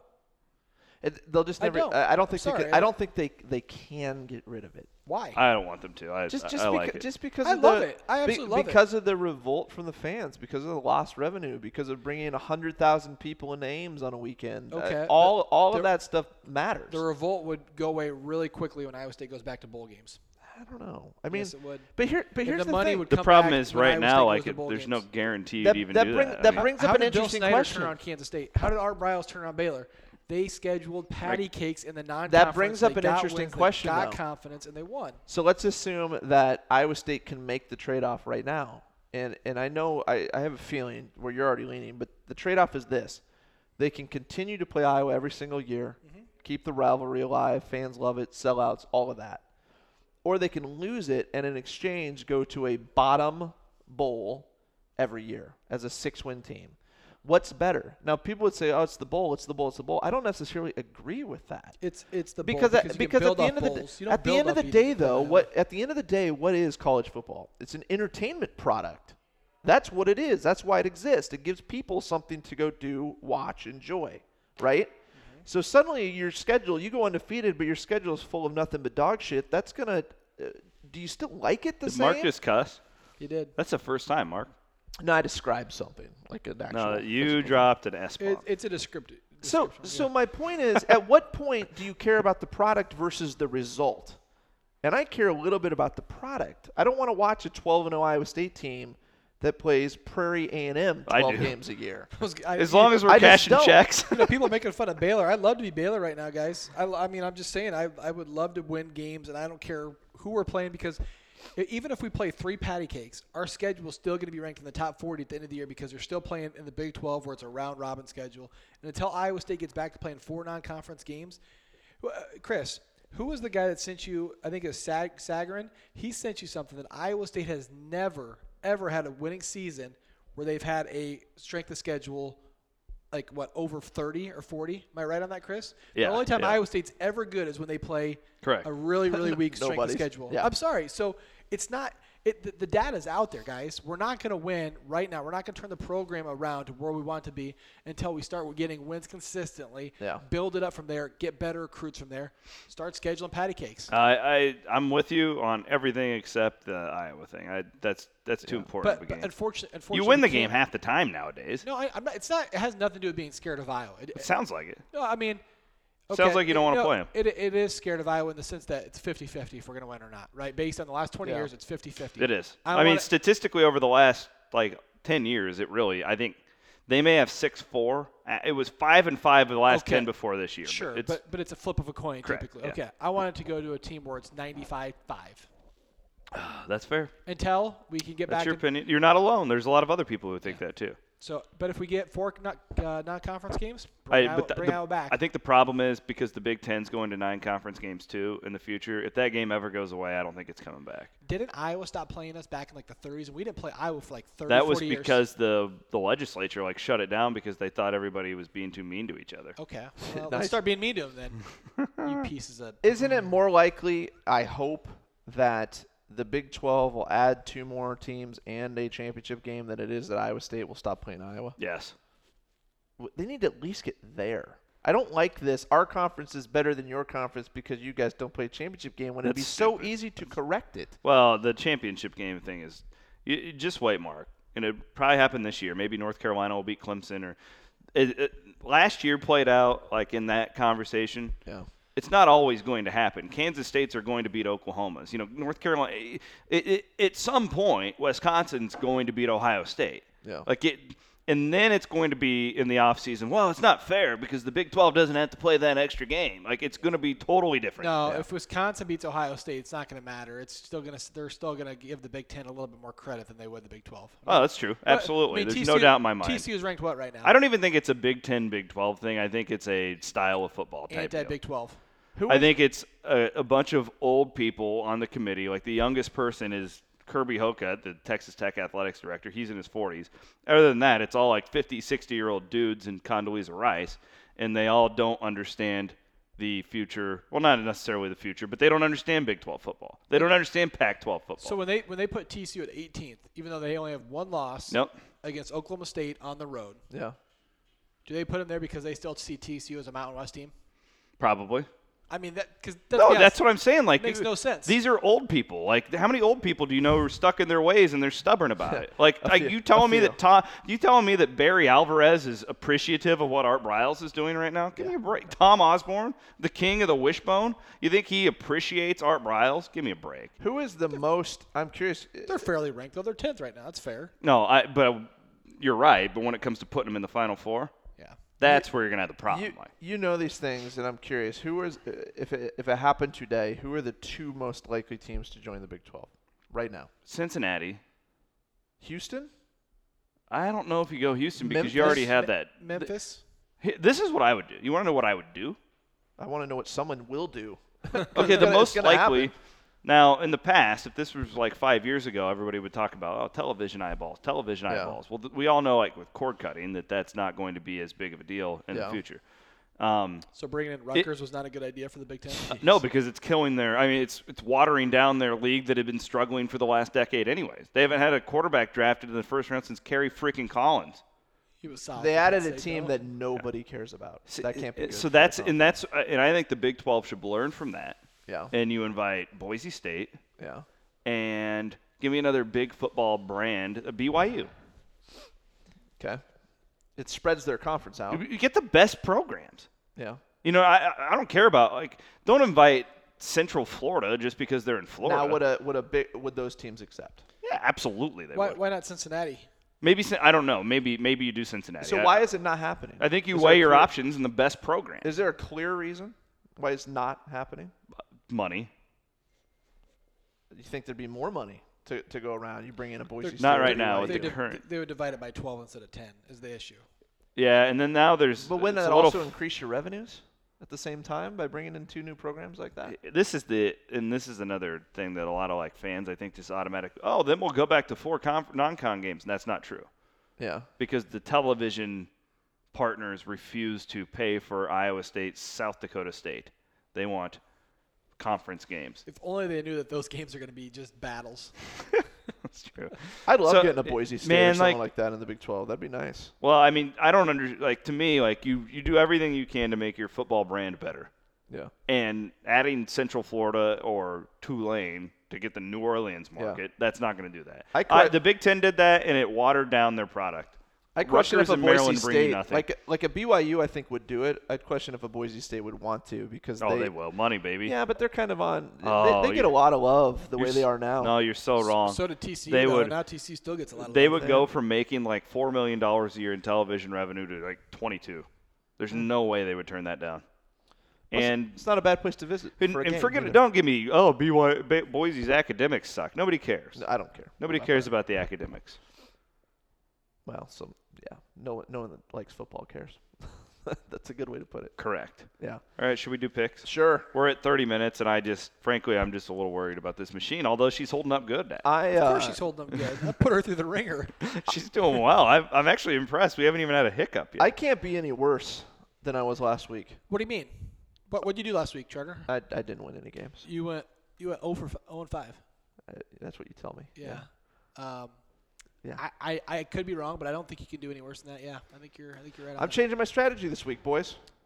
[SPEAKER 2] It, they'll just
[SPEAKER 3] I
[SPEAKER 2] never.
[SPEAKER 3] don't.
[SPEAKER 2] I, I don't
[SPEAKER 3] I'm
[SPEAKER 2] think
[SPEAKER 3] sorry,
[SPEAKER 2] they. Could,
[SPEAKER 3] I
[SPEAKER 2] I don't think they they can get rid of it.
[SPEAKER 3] Why?
[SPEAKER 1] I don't want them to. I
[SPEAKER 2] Just
[SPEAKER 1] I,
[SPEAKER 2] just
[SPEAKER 1] I
[SPEAKER 2] beca-
[SPEAKER 1] like it.
[SPEAKER 2] just because
[SPEAKER 3] I
[SPEAKER 2] of
[SPEAKER 3] love
[SPEAKER 2] the,
[SPEAKER 3] it. I
[SPEAKER 2] be-
[SPEAKER 3] absolutely love it.
[SPEAKER 2] because of the revolt from the fans, because of the lost revenue, because of bringing a hundred thousand people into Ames on a weekend. Uh,
[SPEAKER 3] Okay,
[SPEAKER 2] all all
[SPEAKER 3] the-
[SPEAKER 2] of that stuff matters.
[SPEAKER 3] The revolt would go away really quickly when Iowa State goes back to bowl games.
[SPEAKER 2] I don't know. I mean,
[SPEAKER 3] Yes, it would.
[SPEAKER 2] but here, but
[SPEAKER 3] And
[SPEAKER 2] here's
[SPEAKER 3] the
[SPEAKER 2] the,
[SPEAKER 3] money
[SPEAKER 2] thing.
[SPEAKER 3] would
[SPEAKER 1] the
[SPEAKER 3] come
[SPEAKER 1] problem
[SPEAKER 3] back
[SPEAKER 1] is
[SPEAKER 3] when
[SPEAKER 1] right
[SPEAKER 3] Iowa
[SPEAKER 1] now,
[SPEAKER 3] State
[SPEAKER 1] like
[SPEAKER 3] goes to
[SPEAKER 1] it,
[SPEAKER 3] bowl
[SPEAKER 1] there's
[SPEAKER 3] games.
[SPEAKER 1] no guarantee you'd
[SPEAKER 2] that,
[SPEAKER 1] even
[SPEAKER 2] that
[SPEAKER 1] do
[SPEAKER 2] bring,
[SPEAKER 1] that. I
[SPEAKER 2] that
[SPEAKER 1] mean,
[SPEAKER 2] brings
[SPEAKER 3] How
[SPEAKER 2] up an
[SPEAKER 3] did Bill
[SPEAKER 2] interesting
[SPEAKER 3] Snyder
[SPEAKER 2] question.
[SPEAKER 3] turn on Kansas State? How did Art Briles turn on Baylor? They scheduled patty
[SPEAKER 1] Right.
[SPEAKER 3] cakes in the non-conference.
[SPEAKER 2] That brings up
[SPEAKER 3] They
[SPEAKER 2] an
[SPEAKER 3] got
[SPEAKER 2] interesting
[SPEAKER 3] wins, they
[SPEAKER 2] question,
[SPEAKER 3] Got
[SPEAKER 2] though.
[SPEAKER 3] confidence and they won.
[SPEAKER 2] So let's assume that Iowa State can make the trade-off right now. And and I know I, I have a feeling where you're already leaning, but the trade-off is this. They can continue to play Iowa every single year,
[SPEAKER 3] Mm-hmm.
[SPEAKER 2] keep the rivalry alive, fans love it, sellouts, all of that. Or they can lose it and in exchange go to a bottom bowl every year as a six-win team. What's better? Now, people would say, oh, it's the bowl, it's the bowl, it's the bowl. I don't necessarily agree with that.
[SPEAKER 3] It's it's the bowl
[SPEAKER 2] Because,
[SPEAKER 3] because,
[SPEAKER 2] at,
[SPEAKER 3] you
[SPEAKER 2] because
[SPEAKER 3] can
[SPEAKER 2] at
[SPEAKER 3] build
[SPEAKER 2] the
[SPEAKER 3] off
[SPEAKER 2] end of the
[SPEAKER 3] bowls. You
[SPEAKER 2] day,
[SPEAKER 3] don't
[SPEAKER 2] at the
[SPEAKER 3] build
[SPEAKER 2] end of
[SPEAKER 3] off
[SPEAKER 2] the
[SPEAKER 3] eating
[SPEAKER 2] day, though,
[SPEAKER 3] football.
[SPEAKER 2] what at the end of the day, what is college football? It's an entertainment product. That's what it is. That's why it exists. It gives people something to go do, watch, enjoy, right?
[SPEAKER 3] Mm-hmm.
[SPEAKER 2] So suddenly your schedule, you go undefeated, but your schedule is full of nothing but dog shit. That's gonna. Uh, do you still like it the
[SPEAKER 1] Did
[SPEAKER 2] same?
[SPEAKER 1] Mark just cuss?
[SPEAKER 3] He did.
[SPEAKER 1] That's the first time, Mark.
[SPEAKER 2] No, I described something like an actual.
[SPEAKER 1] No, you
[SPEAKER 2] physical-
[SPEAKER 1] dropped an S bomb.
[SPEAKER 3] It, it's a descriptive.
[SPEAKER 2] So,
[SPEAKER 3] description,
[SPEAKER 2] so
[SPEAKER 3] yeah.
[SPEAKER 2] my point is, at what point do you care about the product versus the result? And I care a little bit about the product. I don't want to watch a twelve and oh Iowa State team that plays Prairie A and M
[SPEAKER 1] I
[SPEAKER 2] twelve
[SPEAKER 1] do.
[SPEAKER 2] games a year.
[SPEAKER 3] I was- I-
[SPEAKER 1] As long as we're
[SPEAKER 2] I just
[SPEAKER 1] cashing
[SPEAKER 2] don't.
[SPEAKER 1] checks.
[SPEAKER 3] you know, people are making fun of Baylor. I'd love to be Baylor right now, guys. I, I mean, I'm just saying, I, I would love to win games, and I don't care who we're playing because e- even if we play three patty cakes, our schedule is still going to be ranked in the top forty at the end of the year because they're still playing in the Big twelve where it's a round-robin schedule. And until Iowa State gets back to playing four non-conference games, uh, Chris, who was the guy that sent you, I think it was Sag- Sagarin? He sent you something that Iowa State has never, ever had a winning season where they've had a strength of schedule like what over thirty or forty. Am I right on that, Chris?
[SPEAKER 1] Yeah,
[SPEAKER 3] The only time
[SPEAKER 1] yeah.
[SPEAKER 3] Iowa State's ever good is when they play
[SPEAKER 1] Correct.
[SPEAKER 3] a really really weak strength of
[SPEAKER 2] Nobody's.
[SPEAKER 3] schedule.
[SPEAKER 2] Yeah.
[SPEAKER 3] I'm sorry. So it's not it the, the data's out there, guys. We're not going to win right now. We're not going to turn the program around to where we want to be until we start getting wins consistently.
[SPEAKER 2] Yeah.
[SPEAKER 3] Build it up from there, get better recruits from there. Start scheduling patty cakes.
[SPEAKER 1] I, I I'm with you on everything except the Iowa thing. I that's that's too important
[SPEAKER 3] But,
[SPEAKER 1] of a
[SPEAKER 3] but
[SPEAKER 1] game.
[SPEAKER 3] unfortunately, unfortunately
[SPEAKER 1] You win the
[SPEAKER 3] we
[SPEAKER 1] game
[SPEAKER 3] can't-
[SPEAKER 1] half the time nowadays.
[SPEAKER 3] No, I, I'm not. It's not. It has nothing to do with being scared of Iowa. It,
[SPEAKER 1] It sounds like it.
[SPEAKER 3] No, I mean,
[SPEAKER 1] Sounds
[SPEAKER 3] okay,
[SPEAKER 1] like you don't
[SPEAKER 3] it-
[SPEAKER 1] wanna
[SPEAKER 3] no,
[SPEAKER 1] play 'em.
[SPEAKER 3] It, it is scared of Iowa in the sense that it's fifty-fifty if we're going to win or not, right? Based on the last twenty
[SPEAKER 2] Yeah.
[SPEAKER 3] years, it's fifty-fifty.
[SPEAKER 1] It is.
[SPEAKER 3] I
[SPEAKER 1] I,
[SPEAKER 3] don't
[SPEAKER 1] mean,
[SPEAKER 3] wanna-
[SPEAKER 1] statistically over the last like ten years, it really. I think they may have six four. Uh, It was five and five of the last
[SPEAKER 3] Okay.
[SPEAKER 1] ten before this year.
[SPEAKER 3] Sure,
[SPEAKER 1] but it's,
[SPEAKER 3] but but it's a flip of a coin
[SPEAKER 1] Correct,
[SPEAKER 3] typically.
[SPEAKER 1] yeah.
[SPEAKER 3] Okay, I wanted to go to a team where it's ninety-five five
[SPEAKER 1] that's fair.
[SPEAKER 3] until we can get
[SPEAKER 1] That's
[SPEAKER 3] back.
[SPEAKER 1] your
[SPEAKER 3] in,
[SPEAKER 1] opinion. You're not alone. There's a lot of other people who think that too.
[SPEAKER 3] So, but if we get four not, uh, non-conference games,
[SPEAKER 1] I,
[SPEAKER 3] bring, Iowa,
[SPEAKER 1] but the-
[SPEAKER 3] bring
[SPEAKER 1] the-
[SPEAKER 3] Iowa back.
[SPEAKER 1] I think the problem is because the Big Ten's going to nine conference games too in the future. If that game ever goes away, I don't think it's coming back.
[SPEAKER 3] Didn't Iowa stop playing us back in like the thirties, and we didn't play Iowa for like thirty,
[SPEAKER 1] That was
[SPEAKER 3] forty years?
[SPEAKER 1] because the the legislature like shut it down because they thought everybody was being too mean to each other.
[SPEAKER 3] Okay, well,
[SPEAKER 2] Nice.
[SPEAKER 3] let's start being mean to them then. You pieces of.
[SPEAKER 2] Isn't it more likely, I hope, that the Big twelve will add two more teams and a championship game than it is that Iowa State will stop playing Iowa?
[SPEAKER 1] Yes.
[SPEAKER 2] W- They need to at least get there. I don't like this. Our conference is better than your conference because you guys don't play a championship game when it'd be
[SPEAKER 1] That's
[SPEAKER 2] so
[SPEAKER 1] stupid.
[SPEAKER 2] easy to correct it.
[SPEAKER 1] Well, the championship game thing is you, you just wait, Mark. And it probably happen this year. Maybe North Carolina will beat Clemson. Or it, it, last year played out like in that conversation.
[SPEAKER 2] Yeah.
[SPEAKER 1] It's not always going to happen. Kansas State's are going to beat Oklahoma's. You know, North Carolina. It, it, at some point, Wisconsin's going to beat Ohio State.
[SPEAKER 2] Yeah.
[SPEAKER 1] Like it. And then it's going to be in the offseason, well, it's not fair because the Big twelve doesn't have to play that extra game. Like, it's going to be totally different.
[SPEAKER 3] No,
[SPEAKER 2] Yeah.
[SPEAKER 3] if Wisconsin beats Ohio State, it's not going to matter. It's still going to. They're still going to give the Big Ten a little bit more credit than they would the Big twelve.
[SPEAKER 1] Oh, that's true.
[SPEAKER 3] But,
[SPEAKER 1] Absolutely.
[SPEAKER 3] I mean,
[SPEAKER 1] There's
[SPEAKER 3] T C
[SPEAKER 1] no
[SPEAKER 3] U
[SPEAKER 1] doubt in my mind.
[SPEAKER 3] T C U is ranked what right now?
[SPEAKER 1] I don't even think it's a Big Ten, Big twelve thing. I think it's a style of football type
[SPEAKER 3] Anti
[SPEAKER 1] deal.
[SPEAKER 3] Big twelve.
[SPEAKER 2] Who
[SPEAKER 1] I think it's a, a bunch of old people on the committee. Like, the youngest person is Kirby Hocutt, the Texas Tech athletics director. He's in his forties. Other than that, it's all like fifty, sixty-year-old dudes in Condoleezza Rice, and they all don't understand the future. Well, not necessarily the future, but they don't understand Big twelve football. They don't understand Pac twelve football.
[SPEAKER 3] So when they when they put T C U at eighteenth, even though they only have one loss
[SPEAKER 1] Nope.
[SPEAKER 3] against Oklahoma State on the road,
[SPEAKER 2] Yeah.
[SPEAKER 3] do they put them there because they still see T C U as a Mountain West team?
[SPEAKER 1] Probably.
[SPEAKER 3] I mean, that because
[SPEAKER 1] No, that's what I'm saying. Like,
[SPEAKER 3] makes no sense.
[SPEAKER 1] These are old people. Like, how many old people do you know who are stuck in their ways and they're stubborn about it? Like,
[SPEAKER 2] A
[SPEAKER 1] like
[SPEAKER 2] few.
[SPEAKER 1] you telling
[SPEAKER 2] A
[SPEAKER 1] me
[SPEAKER 2] few.
[SPEAKER 1] that Tom, you telling me that Barry Alvarez is appreciative of what Art Briles is doing right now? Give me a break. Tom Osborne, the king of the wishbone. You think he appreciates Art Briles? Give me a break.
[SPEAKER 2] Who is the most? I'm curious.
[SPEAKER 3] They're fairly ranked though. They're tenth right now. That's fair.
[SPEAKER 1] No, I. But you're right. But when it comes to putting them in the Final Four,
[SPEAKER 3] Yeah.
[SPEAKER 1] that's where you're gonna have the problem.
[SPEAKER 2] You,
[SPEAKER 1] Mike.
[SPEAKER 2] you know these things, and I'm curious. Who is, if it, if it happened today, who are the two most likely teams to join the Big twelve right now?
[SPEAKER 1] Cincinnati.
[SPEAKER 2] Houston?
[SPEAKER 1] I don't know if you go Houston because you
[SPEAKER 2] Memphis?
[SPEAKER 1] already had that.
[SPEAKER 3] Memphis.
[SPEAKER 1] Th- This is what I would do. You want to know what I would do?
[SPEAKER 2] I want to know what someone will do.
[SPEAKER 1] Okay,
[SPEAKER 2] It's
[SPEAKER 1] the
[SPEAKER 2] gonna-
[SPEAKER 1] most
[SPEAKER 2] it's gonna
[SPEAKER 1] likely.
[SPEAKER 2] happen.
[SPEAKER 1] Now, in the past, if this was like five years ago, everybody would talk about oh, television eyeballs, television
[SPEAKER 2] Yeah.
[SPEAKER 1] eyeballs. Well, th- we all know, like with cord cutting, that that's not going to be as big of a deal in
[SPEAKER 2] Yeah.
[SPEAKER 1] the future. Um,
[SPEAKER 3] So bringing in Rutgers was not a good idea for the Big Ten.
[SPEAKER 1] no, because it's killing their. I mean, it's it's watering down their league that had been struggling for the last decade. Anyways, they haven't had a quarterback drafted in the first round since Kerry freaking Collins.
[SPEAKER 3] He was solid.
[SPEAKER 2] They
[SPEAKER 3] for
[SPEAKER 2] added a
[SPEAKER 3] Penn State,
[SPEAKER 2] team
[SPEAKER 3] though.
[SPEAKER 2] that nobody cares about. That can't be good.
[SPEAKER 1] So
[SPEAKER 2] for
[SPEAKER 1] that's
[SPEAKER 2] the
[SPEAKER 1] and that's uh, and I think the Big twelve should learn from that.
[SPEAKER 2] Yeah.
[SPEAKER 1] And you invite Boise State
[SPEAKER 2] Yeah.
[SPEAKER 1] and give me another big football brand, a B Y U.
[SPEAKER 2] Okay. It spreads their conference out.
[SPEAKER 1] You, you get the best programs.
[SPEAKER 2] Yeah.
[SPEAKER 1] You know, I I- I don't care about like don't invite Central Florida just because they're in Florida.
[SPEAKER 2] Now, would a would a big would those teams accept?
[SPEAKER 1] yeah, absolutely they
[SPEAKER 3] Why,
[SPEAKER 1] would.
[SPEAKER 3] why not Cincinnati?
[SPEAKER 1] Maybe Cin- I don't know. Maybe maybe you do Cincinnati.
[SPEAKER 2] So
[SPEAKER 1] I,
[SPEAKER 2] why is it not happening?
[SPEAKER 1] I think you
[SPEAKER 2] Is there
[SPEAKER 1] weigh
[SPEAKER 2] a
[SPEAKER 1] your
[SPEAKER 2] clear-
[SPEAKER 1] options and the best program.
[SPEAKER 2] Is there a clear reason why it's not happening?
[SPEAKER 1] Money.
[SPEAKER 2] You think there'd be more money to, to go around? You bring in a Boise
[SPEAKER 3] They're-
[SPEAKER 2] State.
[SPEAKER 1] Not
[SPEAKER 2] or
[SPEAKER 1] right
[SPEAKER 2] B Y
[SPEAKER 1] now
[SPEAKER 2] U.
[SPEAKER 1] with
[SPEAKER 3] They,
[SPEAKER 1] the
[SPEAKER 3] div-
[SPEAKER 1] current-
[SPEAKER 3] they would divide it by twelve instead of ten is the issue.
[SPEAKER 1] Yeah, and then now there's.
[SPEAKER 2] But wouldn't
[SPEAKER 1] it's
[SPEAKER 2] that
[SPEAKER 1] a little
[SPEAKER 2] also increase your revenues at the same time by bringing in two new programs like that?
[SPEAKER 1] This is the and this is another thing that a lot of like fans I think just automatic. Oh, then we'll go back to four conf- non-con games, and that's not true
[SPEAKER 2] Yeah.
[SPEAKER 1] because the television partners refuse to pay for Iowa State, South Dakota State. They want conference games.
[SPEAKER 3] If only they knew that those games are going to be just battles.
[SPEAKER 1] That's true.
[SPEAKER 2] I'd love
[SPEAKER 1] So,
[SPEAKER 2] getting a Boise State
[SPEAKER 1] man,
[SPEAKER 2] or something
[SPEAKER 1] like-
[SPEAKER 2] like, that in the Big twelve. That'd be nice.
[SPEAKER 1] Well, I mean, I don't under like to me like you you do everything you can to make your football brand better.
[SPEAKER 2] Yeah.
[SPEAKER 1] And adding Central Florida or Tulane to get the New Orleans market, that's not going to do that.
[SPEAKER 2] I
[SPEAKER 1] I,
[SPEAKER 2] que-
[SPEAKER 1] the Big Ten did that, and it watered down their product.
[SPEAKER 2] I question
[SPEAKER 1] Rutgers
[SPEAKER 2] if a
[SPEAKER 1] and
[SPEAKER 2] Boise
[SPEAKER 1] Maryland bring you
[SPEAKER 2] State,
[SPEAKER 1] nothing.
[SPEAKER 2] like like a B Y U, I think would do it. I'd question if a Boise State would want to because
[SPEAKER 1] Oh,
[SPEAKER 2] they,
[SPEAKER 1] they will. Money, baby.
[SPEAKER 2] Yeah, but they're kind of on.
[SPEAKER 1] Oh,
[SPEAKER 2] they, they get
[SPEAKER 1] you're-
[SPEAKER 2] a lot of love the
[SPEAKER 1] You're
[SPEAKER 2] way
[SPEAKER 1] s-
[SPEAKER 2] they are now.
[SPEAKER 1] No, you're so wrong.
[SPEAKER 3] So did T C U.
[SPEAKER 1] They
[SPEAKER 3] though.
[SPEAKER 1] would-
[SPEAKER 3] Now T C U still gets a lot of
[SPEAKER 1] They
[SPEAKER 3] love.
[SPEAKER 1] would
[SPEAKER 2] there.
[SPEAKER 1] go from making like four million dollars a year in television revenue to like twenty-two. There's no way they would turn that down.
[SPEAKER 2] Well, it's-
[SPEAKER 1] And
[SPEAKER 2] it's not a bad place to visit.
[SPEAKER 1] and,
[SPEAKER 2] for a
[SPEAKER 1] and
[SPEAKER 2] game
[SPEAKER 1] forget
[SPEAKER 2] either.
[SPEAKER 1] it. Don't give me oh B Y Bo- Boise's academics suck. Nobody cares.
[SPEAKER 2] No, I don't care.
[SPEAKER 1] Nobody
[SPEAKER 2] about
[SPEAKER 1] cares
[SPEAKER 2] that.
[SPEAKER 1] about the academics.
[SPEAKER 2] Well, some yeah. No one, no one that likes football cares. That's a good way to put it.
[SPEAKER 1] Correct.
[SPEAKER 2] Yeah.
[SPEAKER 1] All right, should we do picks?
[SPEAKER 2] Sure.
[SPEAKER 1] We're at thirty minutes, and I just, frankly, I'm just a little worried about this machine. Although she's holding up good,
[SPEAKER 2] I
[SPEAKER 3] Of
[SPEAKER 2] uh,
[SPEAKER 3] course she's holding them good. I put her through the ringer.
[SPEAKER 1] she's doing well. I'm, I'm actually impressed. We haven't even had a hiccup yet.
[SPEAKER 2] I can't be any worse than I was last week.
[SPEAKER 3] What do you mean? What What did you do last week, Charter?
[SPEAKER 2] I, I didn't win any games.
[SPEAKER 3] You went you went zero for zero and five.
[SPEAKER 2] I, that's what you tell me.
[SPEAKER 3] Yeah. Um,
[SPEAKER 2] Yeah.
[SPEAKER 3] I, I, I could be wrong, but I don't think you can do any worse than that. Yeah, I think you're I think you're right. On
[SPEAKER 2] I'm
[SPEAKER 3] that.
[SPEAKER 2] changing my strategy this week, boys.